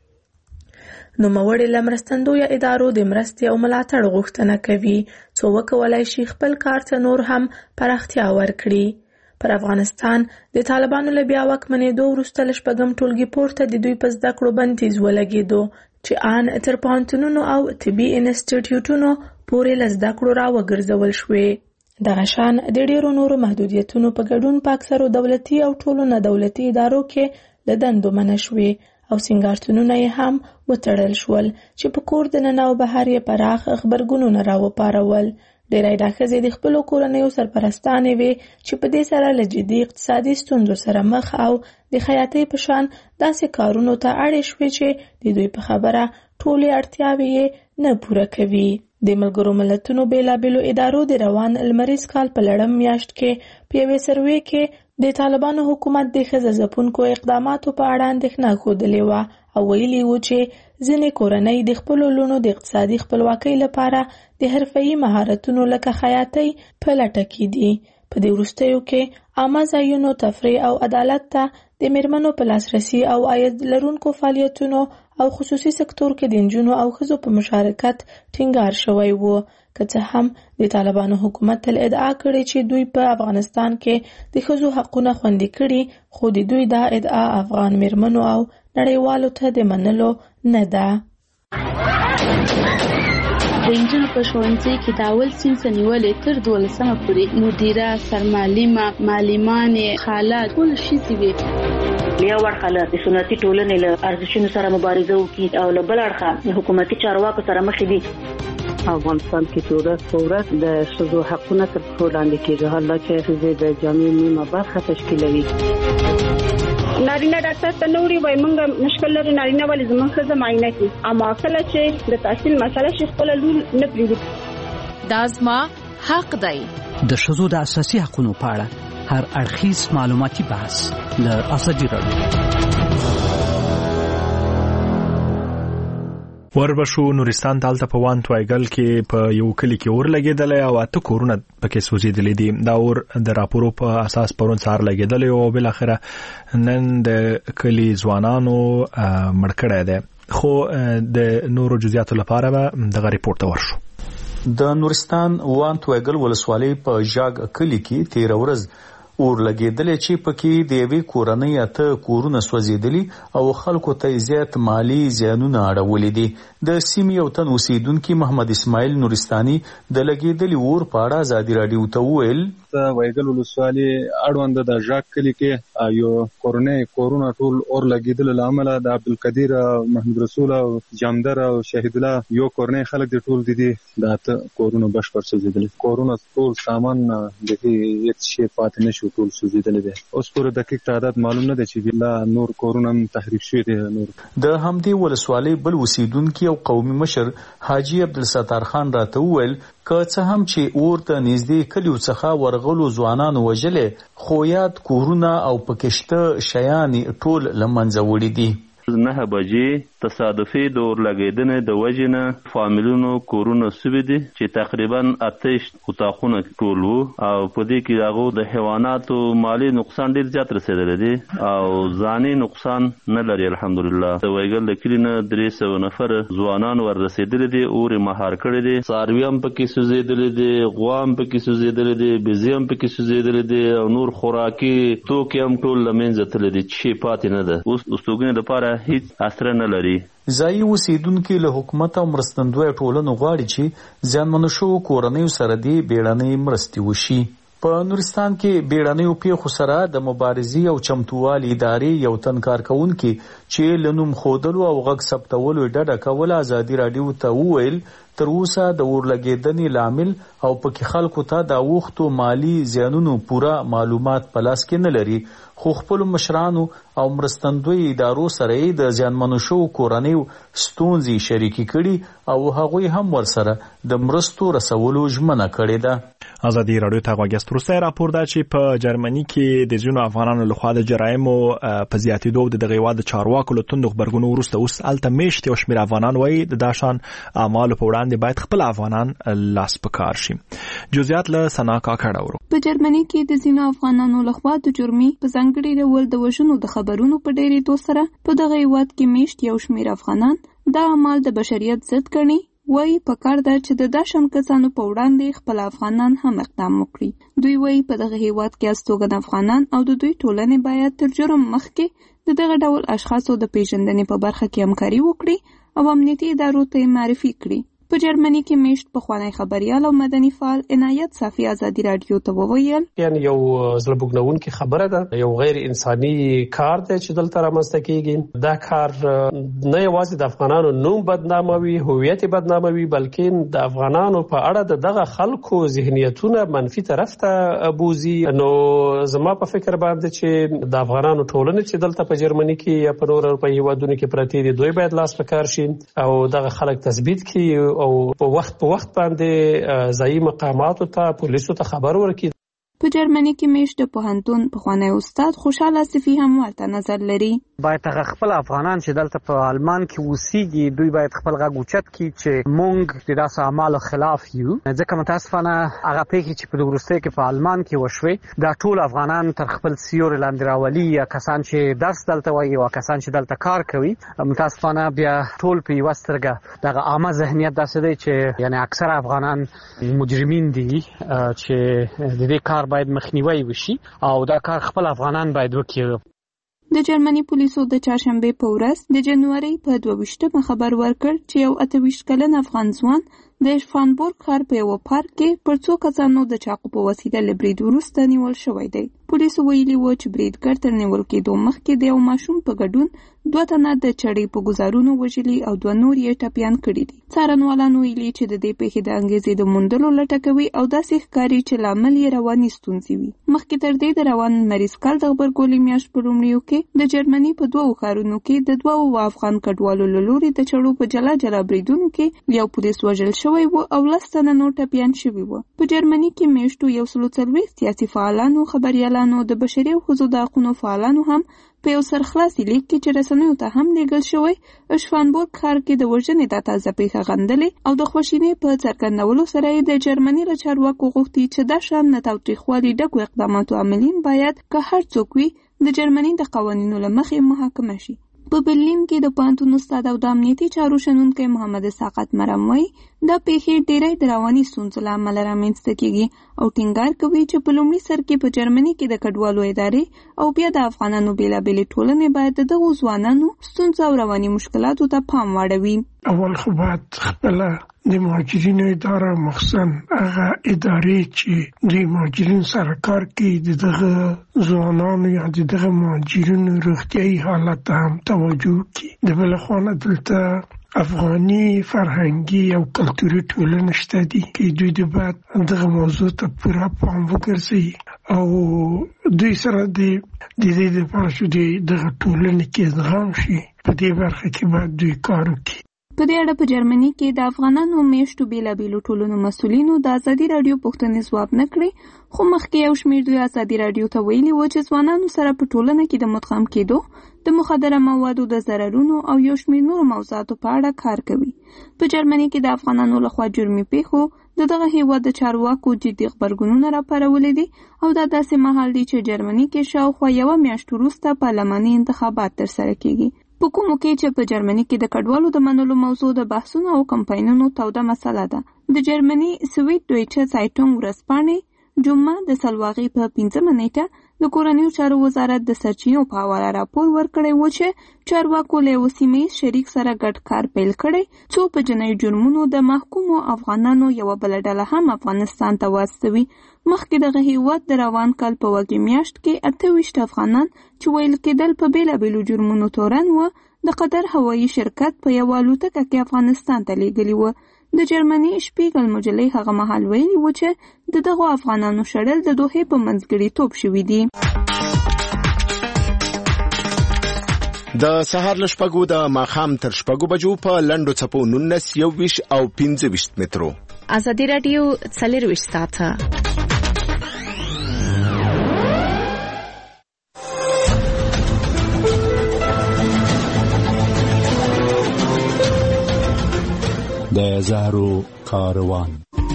نو موړې لمرستندو یا ادارو د مرستې او ملاتړ غوښتنه کوي څو وکولای شي خپل کار ته نور هم پراختیا ورکړي. پر افغانستان د طالبانو له بیا واکمنېدو وروسته له شپږم ټولګي پورته د دوی په زده کړو بندیز ولګېدو چې ان تر پوهنتونونو او طبي انسټیټیوټونو پورې له زده کړو راوګرځول شوې. دغه شان د ډېرو نورو محدودیتونو په ګډون په اکثرو دولتي او ټولو نه دولتي ادارو کې له دندو منع شوې او سینګارتونونه یې هم وتړل شول چې په کور دننه او بهر یې پراخ غبرګونونه راوپارول. ډېری دا ښځې د خپلو کورنیو سرپرستانې وې چې په دې سره له جدي اقتصادي ستونزو سره مخ او د خیاطۍ په شان داسې کارونو ته اړې شوې چې د دوی په خبره ټولې اړتیاوې یې نه پوره کوي. د ملګرو ملتونو بېلابېلو ادارو د روان لمریز کال په لړم میاشت کې په یوې سروې کې د طالبانو حکومت د ښځه ځپونکو اقداماتو په اړه اندېښنه ښودلې وه او ویلي وو چې ځینې کورنۍ د خپلو لوڼو د اقتصادي خپلواکۍ لپاره د حرفه‌ایي مهارتونو لکه خیاطۍ په لټه کې دي. په دې وروستیو کې عامه ځایونو، تفریح او عدالت ته د میرمنو په لاسرسي او عاید لرونکو فعالیتونو او خصوصي سکتور کې د نجونو او ښځو په مشارکت ټینګار شوی و. که څه هم د طالبانو حکومت تل ادعا کړې چې دوی په افغانستان کې د ښځو حقونه خوندي کړي، خو د دوی دا ادعا افغان میرمنو او نړیوالو ته د منلو نه ده. د انجونو په ښوونځي کې د اول صنف نیولې تر 12مه پورې مدیره، سرمعلمه، معلمانې، خاله ټول ښځې وې. یو اړخه له سنتي ټولنې له ارزښتونو سره مبارزه وکړي او له بل اړخه حکومتي چارواکو سره مخ دي. افغانستان کې ورځ په ورځ د ښځو حقونه تر پښو لاندې کېږي، حالا چې ښځې د جامعې نیمه برخه تشکیلوي. نارینه ډاکټر ته نوري وای مونږ مشکل لري نارینه ولې زموږ ښځه معاینه کوي، اما کله چې د تحصیل مسله شي خپل لور نه پریږدي. دا زما حق دی. د ښځو د اساسي حقوقو په اړه هر اړخیز معلوماتي بحث له ازادي راډیو. وربشو نورستان دالته په وان توایګل کې په یو کلی کې اور لګیدلی او 8 کورونه پکې سوځېدلي دي. دا اور د راپورو په اساس پرون سهار لګیدلی او بل اخره نن د کلی ځوانانو مړ کړی دی. خو د نورو جزئیاتو لپاره به دغه ریپورت ورشو. د نورستان وان توایګل ولسوالۍ په ژاګ کلی کې 13 ورځ اور لګیدلې چې پکې د یوې کورنۍ 8 کورونه سوځېدلي او خلکو ته زیات مالی زیانونه اړولې دي. د سیمې یو تن اوسیدونکي محمد اسماعیل نورستاني د لګیدلي اور په اړه ازادي راډیو ته وویل وایګل ولسوالۍ اړوند د ژاګ کلی کې یو کورونا ټول اور لګیدل لامل د عبدالقدیر محمد رسول او جامدر او شهید الله یو کورنۍ خلک د ټول دي د کورونا بشپړ سوځیدل کورونا ټول سامان د هیڅ شي پاتې نشو ټول سوځیدل دي اوس پر دقیق تعداد معلوم نه دی چې بلا نور کورونا تحریک شوی دی نور د همدې ولسوالۍ بل اوسیدونکو او قومي مشر حاجی عبدالستار خان راته وویل که څه هم چې ورته نږدې کلیو څخه ورغلو ځوانانو وژلې خو یاد کورونه او پکشته شیان ټول لمنځه وړي دي 9 بجې تصادفي د اورلګیدنې د وجنه فامیلونو کورونه سوي دي چې تقریبا 8 اتاقونه ټول وو او په دې کې هغه د حیواناتو مالی نقصان ډیر زیات رسیدلی دی او ځاني نقصان نه لري الحمدلله د ویګل د کلینه 300 نفر ځوانان ور رسیدلی دي او مهار کړی دي سارویام پکې سوزیدلی دي غوام پکې سوزیدلی دي بزیم پکې سوزیدلی دي او نور خوراکي توکي هم ټول لمنځه تللی دي چې پاتې نه ده اوس استوګنې لپاره هیڅ اثر نه لري ځایي اوسیدونکو له حکومت او مرستندوی ټولنو غواړي چې ځانمنو شو کورنۍ سره دی بیړنۍ مرستې وشي په نورستان کې بیړنۍ پیښو سره د مبارزې او چمتووالي ادارې یو تن کارکونکو چې لنوم خودلو او غږ ثبتولو ډډه کول ازادي رادیو ته وویل تر اوسه د اورلګیدنې لامل او پکې خلکو ته د وختو مالی زیانونو پوره معلومات په لاس کې نه لري خو خپل مشرانو او مرستندوی ادارو سره د ځانمنو شو کورنۍ ستونزې شریکي کړي او هغوی هم ورسره د مرستو رسولو ژمنه کړې ده ازادي رادیو ته غوښتل وروسته راپور ده چې په جرمني کې د ځینو افغانانو لخوا د جرایمو په زیاتېدو د دغه هیواد چارواکو له توندو خبرګونو وروسته اوس الته میشت او شمېر افغانان وایي د داشان اعمالو په وړاندې باید خپل افغانان لاس په کار شي جزئیات له سنا کاکړه ورو په جرمني کې د ځینو افغانانو لخوا د جرمي په ځانګړي ډول د وژنو د خبرونو په ډېرېدو سره په دغه هیواد کې میشت یو شمېر افغانان دا اعمال د بشریت ضد ګڼي وایي پکار ده چې د داشن کسانو په وړاندې خپل افغانان هم اقدام وکړي دوی وایي په دغه هیواد کې استوګن افغانان او د دوی ټولنې باید تر جرم مخکې د دغه ډول اشخاصو د پیژندنې په برخه کې همکاري وکړي او امنیتي ادارو ته معرفي کړي په جرمني کې میشت پخوانی خبريال او مدني فعال عنایت صافي ازادي رادیو ته وویل یعنی یو زلبګنونکي خبره ده یو غیر انساني کار دی چې دلته رامنځته کیږي دا کار نه یوازې د افغانانو نوم بدناموي هویت بدناموي بلکې د افغانانو په اړه دغه خلکو ذهنیتونه منفي طرف ته بوزي نو زما په فکر باندې چې د افغانانو ټولنه چې دلته په جرمني کې یا په نور اروپایي هیوادونو کې پراته دي دوی باید لاس په کار شي او دغه خلک تثبیت کړي او په وخت باندې ځایي مقاماتو ته پولیسو ته خبر ورکړي په جرمني کې میشت د پوهنتون پخوانی استاد خوشحال صفي هم ورته نظر لري باید خپل افغانان چې دلته په آلمان کې اوسېږي دوی باید خپل غږ اوچت کړي چې مونږ د داسې اعمالو خلاف یو ځکه متاسفانه هغه پیښې چې په وروستۍ کې په آلمان کې وشوې دا ټول افغانان تر خپل سیوري لاندې راولي یا کسان چې درس دلته وایي او کسان چې دلته کار کوي متاسفانه بیا ټول په یوه سترګه دغه عامه ذهنیت داسې دی چې یعنی اکثر افغانان مجرمین دي چې د دې کار باید مخنیوي وشي او دا کار خپل افغانان باید وکړي د جرمني پولیسو د چهارشنبه په ورځ د جنوري په 22مه خبر ورکړ چې یو 28 کلن افغان ځوان د اشفانبورګ ښار په یو پارک کې پر څو کسانو د چاقو په وسیله له برید وروسته نیول شوی دی پولیسو ویلي و چې بریدګر تر نیول کېدو مخکې د یو ماشوم په ګډون 2 تنه د چړې په ګزارونو وژلي او 2 نور یې ټپیان کړي دي څارنوالان ویلي چې د دې پیښې د انګیزې د موندلو لټه کوي او داسې ښکاري چې لامل یې رواني ستونزې وي مخکې تر دې د روان مریض کال د غبرګولي میاشت په لومړیو کې د جرمني په 2 ښارونو کې د 2 افغان کډوالو له لوري د چړو په جلا جلا بریدونو کې یو پولیس وژل شوی و او 10 تنه نور ټپیان شوي و په جرمني کې میاشتو 140 سیاسي فعالانو خبريالانو د بشري حقوقو د حقوقو فعالانو هم په یو سرخلاصي لیک کې چې رسنیو ته هم لیږل شوی اشفانبورګ ښار کې د وژنې د تازه پیښه غندلې او د خوشینې په څرګندولو سره د جرمني له چارواکو غوښتي چې دا شان نه تاوتریخوالي ډکو اقداماتو عاملین باید که هر څوک وي د جرمني د قوانینو له مخې محاکمه شي په برلین کې د پوهنتون استاد او د امنیتي چارو شنونکی محمد اسحاق مرام وایي دا پیښې ډېری د رواني ستونزو له امله رامنځته کیږي او ټینګار کوي چې په لومړي سر کې په جرمني کې د کډوالو ادارې او بیا د افغانانو بېلابېلې ټولنې باید د دغو ځوانانو ستونزو او رواني مشکلاتو ته پام واړوي اول خو باید خپله د مهاجرینو اداره مخصوصا هغه ادارې چې د مهاجرینو سره کار کوي د دغه ځوانانو یا د دغه مهاجرینو روغتیايي حالت ته هم توجه کوي. د بل خوا دلته افغاني فرهنګي او کلتوري ټولنه شته دي چې دوی د بعد دغه موضوع ته پوره پام وکړي او دوی سره د دې لپاره چې دغه ټولنه کې ادغام شي په دې برخه کې باید دوی کار وکړي. په دې اړه په جرمني کې د افغانانو میشتو بیلابیلو ټولنو مسؤلینو د ازادي رادیو پوښتنې ځواب نه کړی، خو مخکې یو شمېر دوی ازادي رادیو ته ویلي و چې ځوانانو سره په ټولنه کې د مدغم کېدو، د مخدره موادو د ضررونو او یو شمېر نورو موضوعاتو په اړه کار کوي. په جرمني کې د افغانانو لخوا جرمي پیښو دغه هیواد د چارواکو جدي غبرګونونه راپارولي دي او دا داسې مهال دی چې جرمني کې شاوخوا یوه میاشت وروسته پارلماني انتخابات ترسره کیږي. په کومو کې چې په جرمني کې د کډوالو د منلو موضوع د بحثونو او کمپاینونو توده مسله ده. د جرمني سویډ دویچه سایټونګ ورځپاڼې جمعه د سلواغې په 15 نیټه د کورنیو چارو وزارت د سرچینو په حواله راپور ورکړی و چې چارواکو له یو سیمه‌ایز شریک سره ګډ کار پیل کړی څو په جنایي جرمونو د محکومو افغانانو یوه بله ډله هم افغانستان ته واستوي. مخکې دغه هیواد د روان کال په وږمې میاشت کې 28 افغانان چې ویل کېدل په بیلابیلو جرمونو تورن و د قطر هوایي شرکت په یوه الوتکه کې افغانستان ته لیږلي و. د جرمني شپیګل مجلې هغه مهال ویلي و چې د دغو افغانانو شړل د دوحې په منځګړیتوب شوي دي. د سهار له شپږو د ماښام تر شپږو بجو په لنډو څپو 19 21 او 25 مترو. ازادي رادیو 24 ساعته. د زهرو کاروان.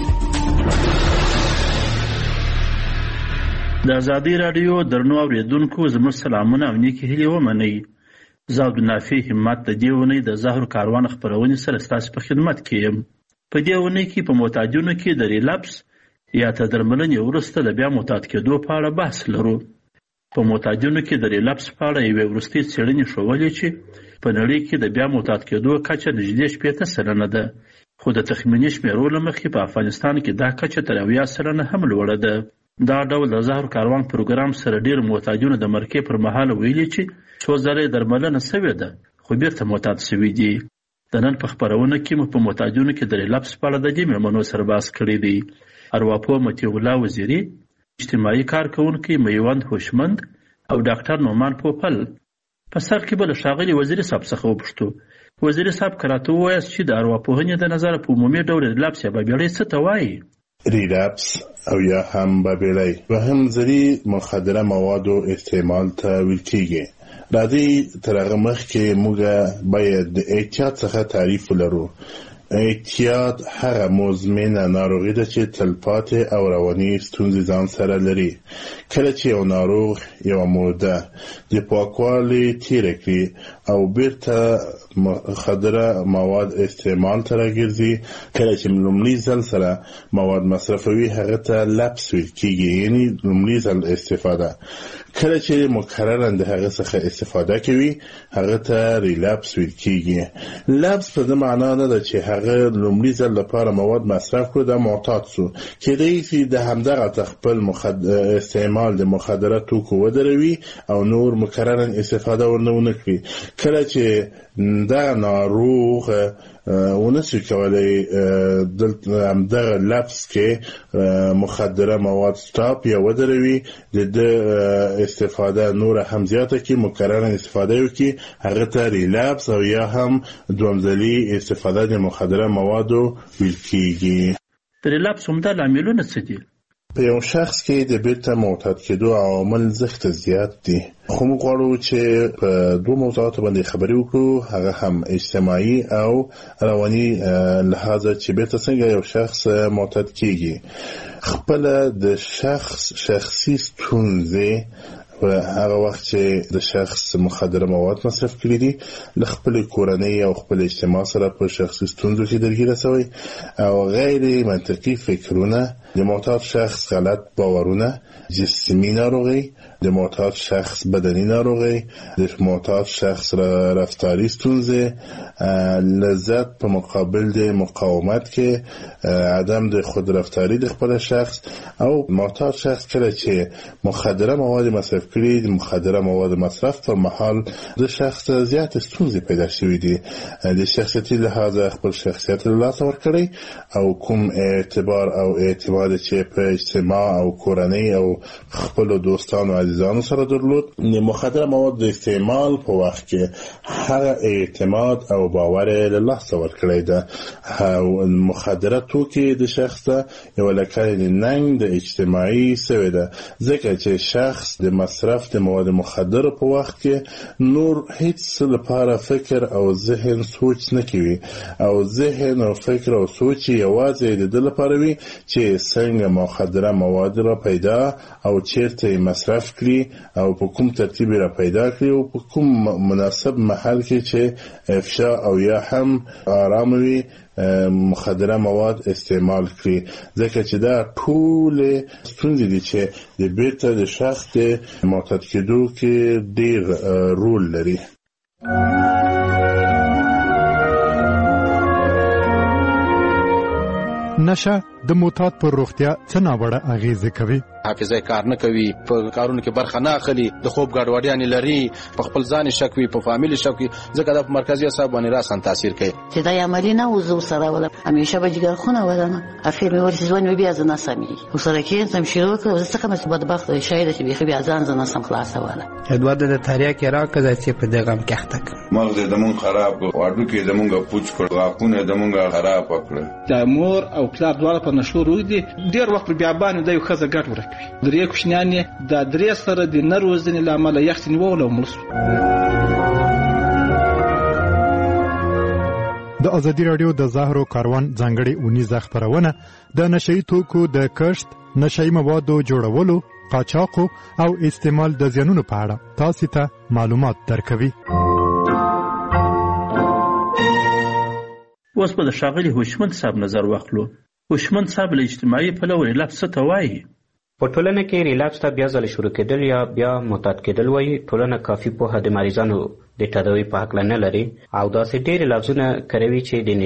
د ازادي رادیو درنو اوریدونکو زموږ سلامونه او نیکی هیلې ومنئ. زه عبدالنافع همت د دې اونۍ د زهرو کاروان خپرونې سره ستاسو په خدمت کې یم. په دې اونۍ کې په معتادینو کې د ریلپس یا تر درملنې وروسته د بیا معتاد کېدو په اړه بحث لرو. په معتادینو کې د ریلپس په اړه یوې وروستۍ څېړنې ښودلې چې په نړۍ کې د بیا معتاد کېدو کچه نږدې 80 سلنه ده، خو د تخمیني شمېرو له مخې په افغانستان کې دا کچه تر 80 سلنه هم لوړه ده. دا ډول د زهرو کاروان پروګرام سره ډېر معتادینو د مرګ پر مهال ویلي چې څو ځله درملنه شوې ده خو بیرته معتاد شوي دي. د نن په خپرونه کې مو په معتادینو کې د ریلپس په اړه د دې مېلمنو سره بحث کړی دی. ارواپوه مطیع الله وزیري، اجتماعي کارکونکي میوند هوشمند او ډاکټر نومان پوپل. په سر کې به له ښاغلي وزیري صاحب څخه وپوښتو، وزیري صاحب که راته ووایاست چې د ارواپوهنې د نظره په عمومي ډول ریلپس یا بابېړۍ څه ته وایي؟ ریلپس او یا هم بابېړۍ دوهم ځلي مخدره موادو استعمال ته ویل کېږي. راځئ تر هغه مخکې موږ باید د احتیاط څخه تعریف ولرو. احتیاط هغه مزمنه ناروغي ده چې تلپاتې او رواني ستونزې ځان سره لري. کله چې یو ناروغ یوه موده د پاکوالي تیره کړي او بیرته مخدره مواد استعمال ته راګرځي، کله چې لومړي ځل سره مواد مصرفوي هغه ته لپس ویل کېږي، یعنی لومړي ځل استفاده. کله چې مکررا د هغه څخه استفاده کوي هغه ته ریلپس ویل کېږي. لپس په دې معنا نه ده چې هغه لومړي ځل لپاره مواد مصرف کړو د معتاد سو، کېدای شي د همدغه خپل استعمال د مخدره توکو ودروي او نور مکررا استفاده ونه کړي. کله چې دا ناروغ ونشي کولای همدغه لپس کې مخدره مواد سټاپ یا ودروي، د استفاده نور هم زیاته کې مکررا استفاده وکړي، هغه ته ریلپس او یا هم دوامدلي استفاده د مخدره موادو ویل کېږي. د ریلپس عمده لاملونه څه دي؟ په یو شخص کې د بیرته معتاد کېدو عوامل زښته زیات دي، خو موږ غواړو چې په دوه موضوعاتو باندې خبرې وکړو، هغه هم اجتماعي او رواني لحاظه چې بیرته څنګه یو شخص معتاد کېږي. خپل د شخصي ستونزې و هغه وخت چې د شخص مخدره مواد مصرف کړي دي له خپل کورنۍ او خپل اجتماع سره په شخصي ستونزو کې درګیره شوی او غیر منطقي فکرونه، د معتاد شخص غلط باورونه، جسمي ناروغي د معتاد شخص بدني ناروغي، د معتاد شخص رفتاری ستونزې، لذت په مقابل د مقاومت کې عدم د خود رفتاری د خپل شخص، او معتاد شخص کله چې مخدره مواد مصرف کړي، د مخدره مواد مصرف پر مهال د شخص زیات ستونزې پیدا شوې دي. د شخصیتي لحاظ خپل شخصیت له لاسه ورکړي او کوم اعتبار او اعتماد چې په اجتماع او کورنۍ او خپل دوستانو عزیزانو سره درلود، د مخدره مواد د استعمال په وخت کې هغه اعتماد او باور له لاسه ورکړی ده. او مخدره توکي د شخص یو لکه ننګ د اجتماعي سوی ده، ځکه چې شخص د مصرف د مواد مخدره په وخت کې نور هیڅ لپاره فکر او ذهن سوچ نه کوي، او ذهن او فکر او سوچ یوازې د دې لپاره وي چې څنګه مخدره مواد را پیدا او چیرته مصرف کړي او په کوم ترتیب را پیدا کړي او په کوم مناسب محل کې چې افشا او یا هم آرام وي مخدره مواد استعمال کړي، ځکه چې دا ټول ستونزې دي چې د بیرته د شخص د معتاد کېدو کې ډېر رول لري. نشه د معتاد پر روغتیا څه ناوړه اغیزه کوي؟ حافظه کار نه کوي، په کارونو کې برخه نه اخلي، د خوب ګډوډیانې لري، په خپل ځان شک وي، په فامیل شک وي، ځکه دا په مرکزي اعصاب باندې راسن تاثیر کوي. چې دا عملی نه وزو سره ولا همیشه به جګر خونه ودانه اخر مې ورسې ځوان بیا ځنه سمي وسره کې تم شروع کړو، زه څنګه مې بدبخت شاید چې بیا بیا ځان ځنه سم خلاص ولا ادواد د تاریا کې راکزه چې په دغه غم کې اخته مغز دمون خراب واړو کې دمونګه پوچ کړ، غاښونه دمونګه خراب کړ. د مور او پلار دواړه په نشو روي دي، ډیر وخت بیا باندې د یو خزه ګټ ورکوي. درې کوشنیان د درې سره د نروزنې لامل یخت نیول او ملس. د ازادي رادیو د زهرو کاروان ځانګړي اونیزه خبرونه د نشئی توکو د کښت، نشئی موادو جوړولو، قاچاق او استعمال د زیانونو په اړه تاسو ته معلومات درکوي. اوس په د ښاغلي هوشمند صاحب نظر واخلو. هوشمند صاحب له اجتماعي پلوه ریلاپس څه ته وایي؟ په ټولنه کې ریلاپس ته بیا ځل شروع کېدل یا بیا معتاد کېدل وایي. ټولنه کافي پوهه د مریضانو د تداوی په حق نه لري او داسې ډېر لفظونه کاروي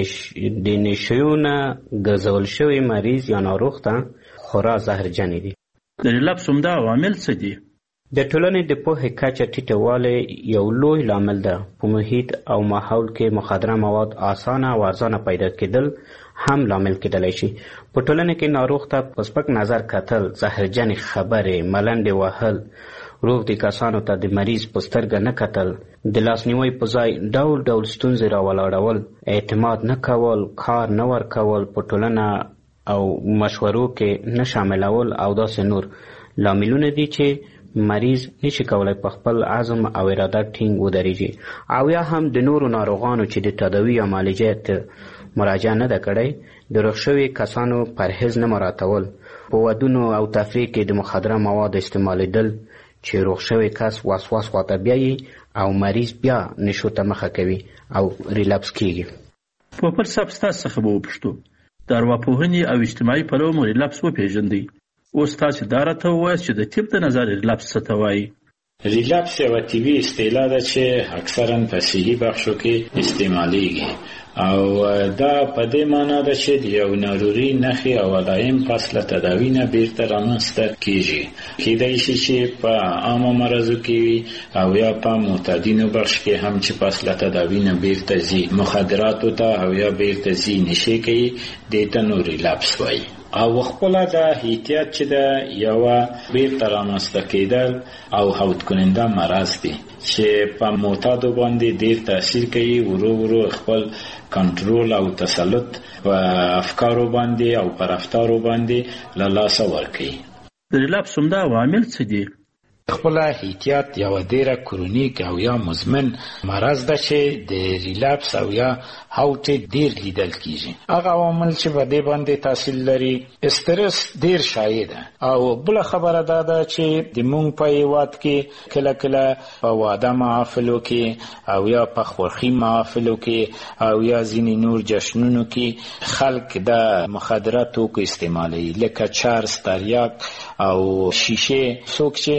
چې د نشو نه ګرځول شوی مریض یا ناروغ ته خورا زهرجن دي. د ریلاپس عمده عوامل څه دي؟ د ټولنې د پوهې کچه ټیټوالی یو لوی لامل ده. په محیط او ماحول کې مخدره مواد اسانه او ارزانه پیدا کېدل هم لامل کېدلی شي. په ټولنه کې ناروغ ته په سپک نظر کتل، زهرجنې خبرې، ملنډې وهل، روغ دي کسانو ته د مریض په سترګه نه کتل، د لاسنیوي په ځای ډول ډول ستونزې راولاړول، اعتماد نه کول، کار نه ورکول، په ټولنه او مشورو کې نه شاملول او داسې نور لاملونه دي چې مریض نشي کولای په خپل عزم او اراده ټینګ ودرېږي. او یا هم د نورو ناروغانو چې د تداوي یا معالجې مراجعه نه ده کړې، د روغ شوي کسانو پرهیز نه مراعاتول، په ودونو او تفریح کې د مخدره مواد استعمالیدل چې روغ شوی کس وسواس خواته بیایي او مریض بیا نشو ته مخه کوي او ریلاپس کیږي. پوپر صاحب ستاسو څخه به وپوښتو، د ارواپوهنې او اجتماعي پلوه مو ریلاپس وپېژندئ. اوس تاسو دا راته ووایاست چې د طب د نظر ریلاپس څه ته وایي؟ ریلاپس یوه طبي اصطلاح ده چې اکثرا په صحي بخشو کې استعمالیږي او دا په دې معنا ده چې د یو ناروغي نښې او علائم پس له تداوي نه بیرته رامنځته کیږي. کیدای شي چې په عامو مرضو کې وي او یا په معتادینو بخش کې هم چې پس له تداوي نه بیرته ځي مخدراتو ته او یا بیرته ځي نشي کوي، دې ته نو ریلاپس وایي. او خپل د احتیاط چې د یو بیرته رامنځته کېدل او هوت کننده مرض دی چې په معتادو باندې ډیر تاثیر کوي، ورو ورو خپل کنټرول او تسلط په افکارو باندې او پر رفتارو باندې له لاسه ورکوي. د ریلاپس عمده عوامل څه دي؟ خپل احتیاط یو ډیره کرونیک او یا مزمن مرض ده چې د ریلاپس او یا هاوت ډیر لیدل کیږي. هغه عوامل چې په دې باندې تاثیر لري، استرس ډیر شایع ده او بل خبره ده چې د مونږ په هیواد کې کله کله په واده محافلو کې او یا په خوښي محافلو کې او یا ځینې نور جشنونو کې خلک د مخدره توکو استعمالوي لکه چرس، تریاک او شیشه. څوک چې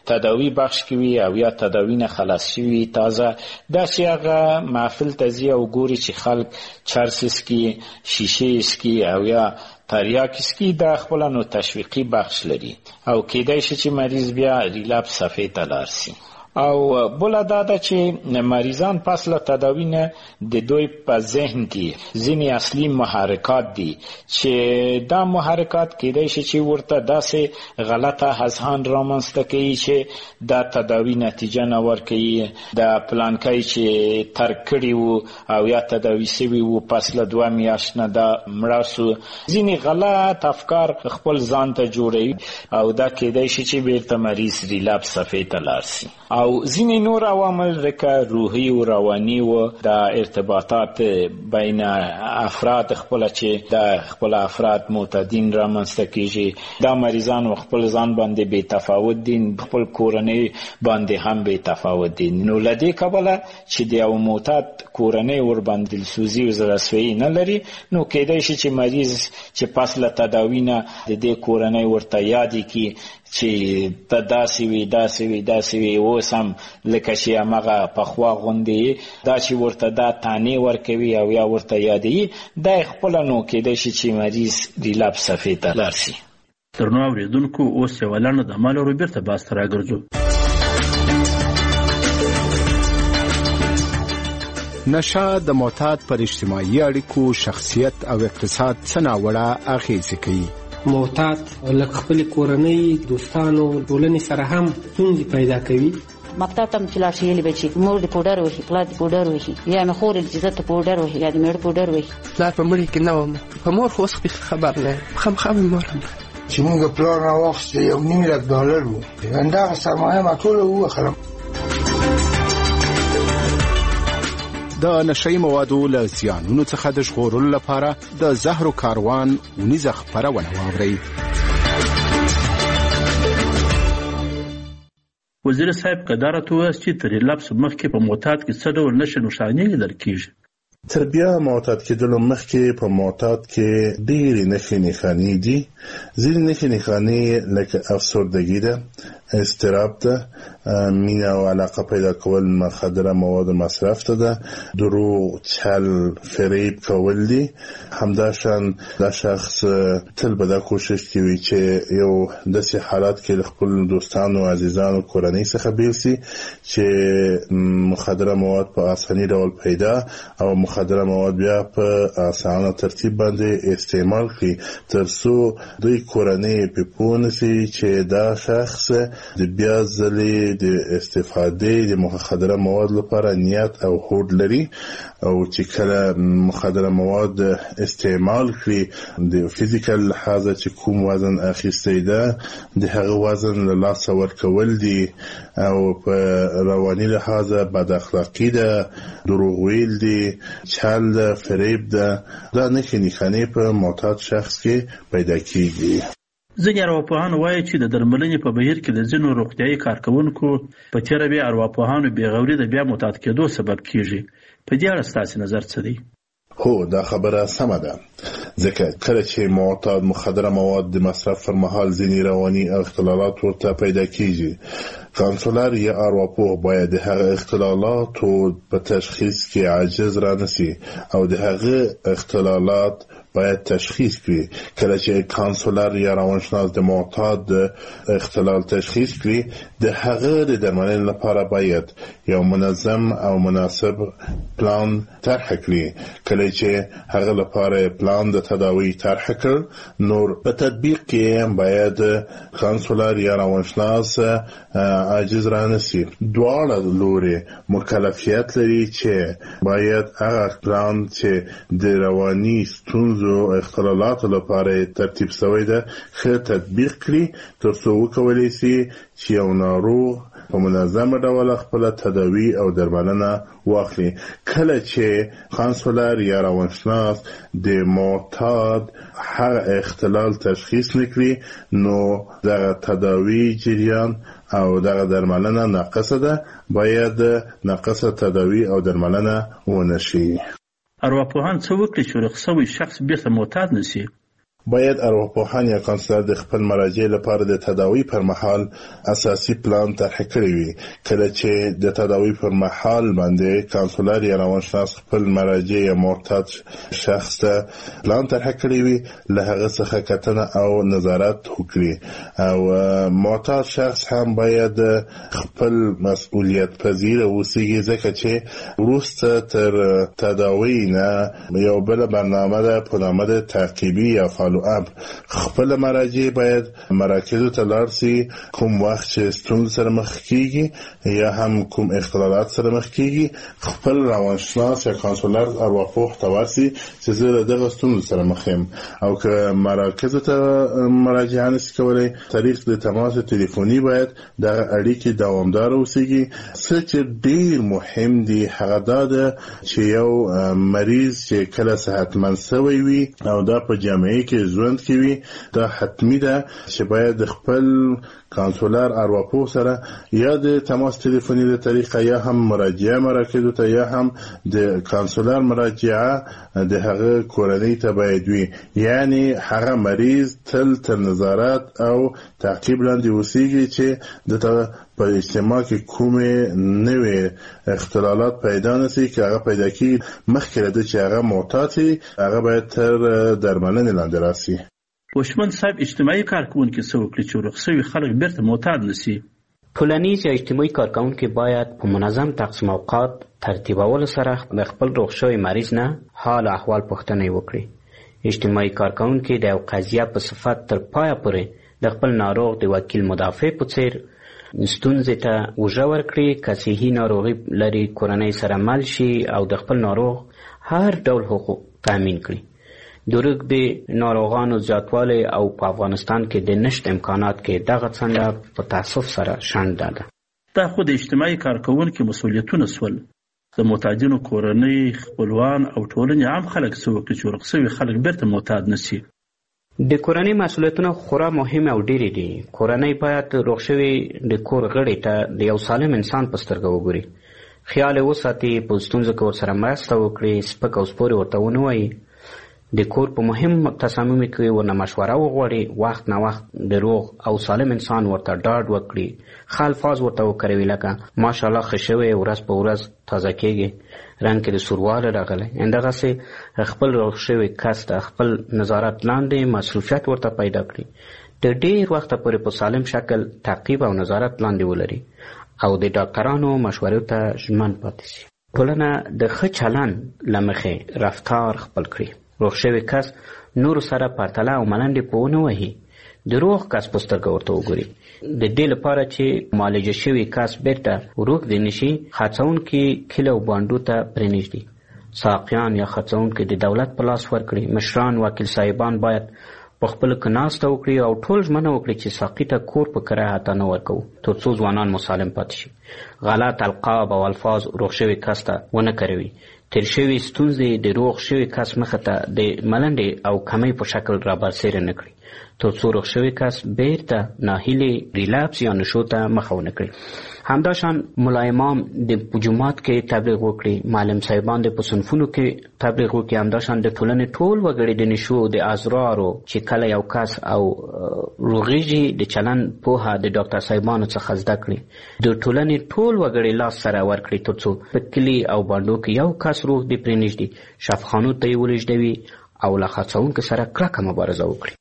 تداوی بخش کې وي او یا تداوی نه خلاص شوي تازه دا چې هغه محفل ته ځي او ګوري چې خلک چرس اسکي شیشې اسکي او یا تریاک اسکي دا خپله نو تشویقي بخش لري او کیدای شي چې مریض بیا ریلپس صفحې ته لاړ شي. او بله دا ده چې مریضان پس له تداوی نه د دوی په ذهن کې ځینې اصلي محرکات دي چې دا محرکات کیدای شي چې ورته داسې غلطه اذهان رامنځته کوي چې دا تداوی نتیجه نه ورکوي، د پلانکۍ چې ترک کړي وو او یا تداوی سوي وو پس له 2 میاشت نه دا مړه سو. ځینې غلط افکار خپل ځان ته جوړوي او دا کیدای شي چې بیرته مریض ریلپس صفحې ته لاړ شي. او ځینې نور عوامل لکه روحي او رواني و د ارتباطات بین افراد خپل چې د خپل افراد معتادین رامنځته کیږي، دا مریضان خپل ځان باندې بې تفاوت دي، خپل کورنۍ باندې هم بې تفاوت دي. نو له دې کبله چې د یو معتاد کورنۍ ور باندې دلسوزي او زړهسوي نه لري، نو کیدای شي چې مریض چې پس له تداوی نه د دې کورنۍ ورته یادې کړي چې ته داسې وي اوس هم لکه چې همغه پخوا غوندې دا چې ورته دا تانې ورکوي او یا ورته یادوي، دا خپله نو کیدای شي چې مریض ریلپس صفحې ته لاړ شي. درنو اورېدونکو، اوس یوه لنډه دمه لرو، بیرته بحث ته راګرځو. نشه د معتاد پر اجتماعي اړیکو، شخصیت او اقتصاد څه ناوړه اغېزې کوي. معتاد لکه خپل کورنۍ، دوستانو، ټولنې سره هم ستونزې پیدا کوي. مکتب ته چې لاړ شي ویلې به چې مور دې پوډر وهي، پلار دې پوډر وهي، یا مې خور چې زه ته پوډر وهي یا دې مېړه پوډر وهي. پلار په مړي کې نه وم، په مور خو اوس خبر نه یم، خامخا مې مور هم چې موږ پلار راواخیسته $1.5 و، همدغه سرمایه ما ټوله ووخلم. د نشئی موادو له زیانونو څخه د ژغورلو لپاره د زهرو کاروان ونیزه خپرونه واورئ. وزیر صاحب که دا راته ووایاست چې تر ریلپس مخکې په معتاد کې څه ډول نښې نښانې لیدل کیږي؟ تر بیا معتاد کېدلو مخکې په معتاد کې ډېرې نښې نښانې دي. ځینې نښې نښانې لکه افسردګي ده، اضطراب ده، مینه او علاقه پیدا کول مخدره مواد مصرف ته ده، دروغ، چل، فریب کول دي. همداشان دا شخص تل به دا کوشش کوي چې یو داسې حالات کې خپل دوستانو، عزیزانو، کورنۍ څخه بیل سي چې مخدره مواد په اساني ډول پیدا او مخدره مواد بیا په اسانه ترتیب باندې استعمال کړي، ترڅو دوی کورنۍ په پوه نشي چې دا شخص د بیا ځلې د استفادې د مخدره مواد لپاره نیت او هوډ لري، او چې کله مخدره مواد استعمال کړي د فزیکل لحاظه چې کوم وزن اخیستی ده د هغه وزن له لاسه ورکول دي، او په رواني لحاظه بد اخلاقي ده، دروغ ویل دي، چل ده، فریب ده. دا نښې نښانې په معتاد شخص کې پیدا کیږي. ځینې ارواپوهان وایي چې د درملنې په بهیر کې د ځینو روغتیایي کارکوونکو په تېره بیا ارواپوهانو بېغوري د بیا معتاد کېدو سبب کیږي. په دې اړه ستاسې نظر څه دی؟ هو، دا خبره سمه ده، ځکه کله چې معتاد مخدره مواد د مصرف پر مهال ځینې رواني اختلالات ورته پیدا کیږي، کانسولر یا ارواپوه باید د هغه اختلالاتو په تشخیص کې عاجز را نشي او د هغه اختلالات باید تشخیص کړي. کله چې کانسولر یا روانشناس د معتاد اختلال تشخیص کړي، د هغه د درملنې لپاره باید یو منظم او مناسب پلان طرح کړي. کله چې هغه لپاره پلان د تداوی طرح کړ، نور په تطبیق کې باید کانسولر یا روانشناس عاجز را نشي. دواړه لوري مکلفیت لري چې باید هغه پلان چې د رواني ستونزو اختلالاتو لپاره ترتیب شوی ده ښه تطبیق کړي، ترڅو وکولی شي چې یو ناروغ په منظمه ډول خپل تداوی او درملنه واخلي. کله چې کانسولر یا روانشناس د معتاد هغه اختلال تشخیص نکړي، نو دغه تداوی جریان او دغه درملنه ناقصه ده، باید ناقصه تداوی او درملنه ونشي. ارواپوهان څه وکړي چې رخصوي شخص بیرته معتاد نشي؟ باید ارواپوهان یا کانسلر د خپل مراجع لپاره د تداوی پر مهال اساسي پلان طرح کړی وي. کله چې د تداوی پر مهال باندې کانسلر یا روانشناس خپل مراجع یا معتاد شخص ته پلان طرح کړی وي، له هغه څخه کتنه او نظارت وکړي او معتاد شخص هم باید خپل مسؤلیت پذیر اوسیږي، ځکه چې وروسته تر تداوی نه یو بل برنامه ده په نامه د تعقیبي یا خپل مراجع باید مراکزو ته لاړ سي کوم وخت چې ستونزې سره مخ کیږي یا هم کوم اختلالات سره مخ کیږي، خپل روانشناس یا کانسلر ارواپوه ته ورسي چې زه له دغه ستونزو سره مخ یم. او که مراکزو ته مراجعه نشي کولی، طریق د تماس تلیفوني باید دغه اړیکې دوامدار اوسیږي. څه چې ډیر مهم دی هغه دا ده چې یو مریض چې کله صحتمند شوی وي او دا په جامعه کې ژوند کوي، دا حتمی ده چې باید خپل کانسولر ارواپوه سره یا د تماس تلیفوني له طریقه یا هم مراجعه مراکزو ته یا هم د کانسولر مراجعه د هغه کورنۍ ته باید وي. یعنی هغه مریض تل تر نظارت او تعقیب لاندې اوسیږي چې د په اجتماع کې کومې نوې اختلالات پیدا نشي. که هغه پیدا کیږي مخکې له چې هغه معتاد شي، هغه باید تر درملنې لاندې راسي. وشمن صاحب اجتماعي کارکونکي څه وکړي چې روغ شوي خلک بیرته معتاد نشي؟ ټولنیز یا اجتماعي کارکونکي باید په منظم تقسیم اوقات ترتیبولو سره د خپل روغ شوي مریض نه حال احوال پوښتنه وکړي. اجتماعي کارکونکي د یو قضیه په صفت تر پایه پورې د خپل ناروغ د وکیل مدافع په څیر ستونزې ته اوږه ورکړي. که صحي ناروغي لري کورنۍ سره مل شي او د خپل ناروغ هر ډول حقوق تامین کړي. د روغ د ناروغانو زیاتوالی او په افغانستان کې د نشت امکانات کې دغه څنډه په تاسف سره شنډه ده. دا خو د اجتماعي کارکونکو مسؤلیتونه سول. د معتادینو کورنۍ، خپلوان او ټولنې عام خلک څه وکړي چې روغ شوي خلک بیرته معتاد نشي؟ د کورنۍ مسؤلیتونه خورا مهم او ډېرې دي. کورنۍ باید روغ شوي د کور غړي ته د یو سالم انسان په سترګه وګوري، خیال یې وساتي، په ستونزو کې ورسره مرسته وکړي، سپک او سپورې ورته ونه وایي، د کور په مهم تصامیمو کې ورنه مشوره وغواړي، وخت نه وخت د روغ او سالم انسان ورته ډاډ وکړي، ښه الفاظ ورته وکاروي لکه ماشاءالله ښه شوی، ورځ په ورځ تازه کېږي، رنګ کې د سوروالی راغلی. همدغسې خپل روغ شوي کس ته خپل نظارت لاندې مصروفیت ورته پیدا کړي، د ډېر وخته پورې په سالم شکل تعقیب او نظارت لاندې ولري او د ډاکټرانو مشورو ته ژمن پاتې شي. ټولنه د ښه چلند له مخې رفتار خپل کړي. روغ شوی کس نور سره پرتله او ملنډې په ونه وهي، د روغ کس په سترګه ورته وګوري. د دې لپاره چې معالجه شوی کس بیرته روغ دی نشي، خرڅونکي کیله او بانډو ته پرېنږدي، ساقیان یا خرڅونکي د دولت په لاس ورکړي. مشران وکیل صاحبان باید په خپل کې ناسته وکړي او ټول ژمنه وکړي چې ساقي ته کور په کرایه حتی نه ورکوو، تر څو ځوانان مسالم پاتې شي. غلط القاب او الفاظ روغ شوي کس ته ونه کاروي. تیر شوي ستونزې د روغ شوي کس مخه ته د ملنډې او کمۍ په شکل رابرسېره نه کړي، تر څو روغ شوي کس بیرته ناهیلې ریلاپس یا نشو ته مخه ونه کړي. همداشان ملا امام د جومات کې تبلیغ وکړي، معلم صاحبان د په صنفونو کې تبلیغ وکړي. همداشان د ټولنې ټول وګړي د نشو د ازرارو چې کله یو کس او روغېږي د چلند پوهه د ډاکټر صاحبانو څخه زده کړي. د ټولنې ټول وګړي لاس سره ورکړي تر څو په کلي او بانډو کې یو کس روغ دی پرېنږدي، شفاخانو ته یې ولېږدوي او له خرڅونکو سره کلکه مبارزه وکړي.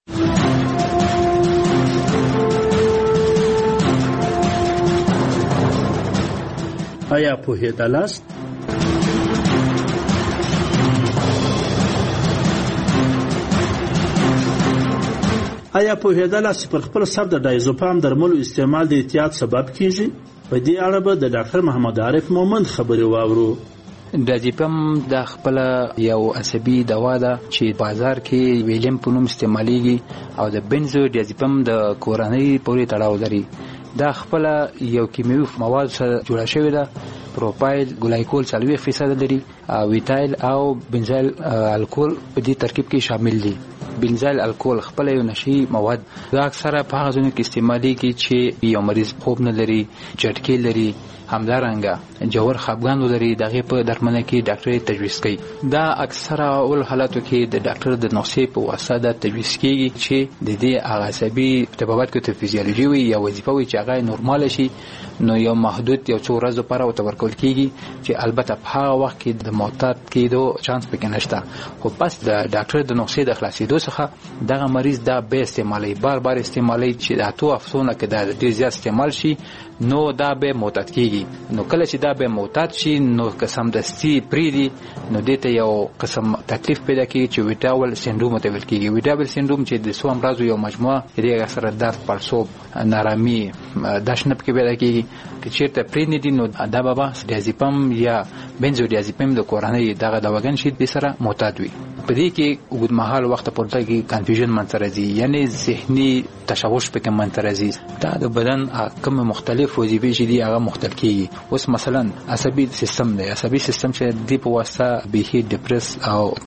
آیا پوهېدلاست؟ آیا پوهېدلاست چې پر خپل سر د ډایزوپام درملو استعمال د احتیاط سبب کیږي؟ په دې اړه به د ډاکټر محمد عارف مومند خبرې واورو. ډایزوپام د خپل یو عصبي دوا ده چې بازار کې ویلیم په نوم استعمالیږي او د بنزو ډایزوپام د کورنۍ پورې تړاو لري. دا خپل یو کیمیاوي مواد سره جوړه شوې ده. پروپایل ګلایکول 40% لري، ویتایل او بنزایل الکول په دې ترکیب کې شامل دي. بنزایل الکول خپل یو نشي مواد دا اکثره په هغه ځایونو کې استعمالېږي چې یو مریض خوب نه لري، جټکې لري، همدارنګه جوړ خپګان ولري دغه په درملنه کې ډاکټر تجویز کوي. دا اکثره اول حالاتو کې د ډاکټر د نسخې په واسطه د تجویز کیږي چې د دې عصبي طبابت کې فزیولوژي وي یا وظیفه وي چې هغه نورمال شي، نو یو محدود یو څو ورځې لپاره او تورکول کیږي چې البته په هغه وخت کې د معتاد کېدو چانس پکې نشته. خو پس د ډاکټر د نسخې د خلاصېدو څخه دغه مریض دا به استعمالي بار استعمالي چې د اتو افسونه کې د ډیر زیات استعمال شي نو دا به معتاد کیږي. نو کله چې دا به معتاد شي نو قسم دستی پریدي نو دته یو قسم تکلیف پیدا کیږي چې ویټاول سندروم ته ویل کیږي. ویټاول سندروم چې د سو امراض یو مجموعه دی سره درد پړسوب نارامي داشنه کې پیدا کیږي چې چیرته پریدي دي نو دا بابا ډیازیپم یا بنزودیازیپم د کورنۍ دغه دواګان شي به سره معتاد وي. په دې کې وګد مهال وخت پورته کې کنفیوژن منترزي یعنی ذهني تشوش پکې منترزي. دا د بدن کوم مختلف وظیفې چې دي هغه مختلف کیږي. اوس مثلا عصبي سیستم دی، عصبي سیستم چې د په واسطه به ډیپریس او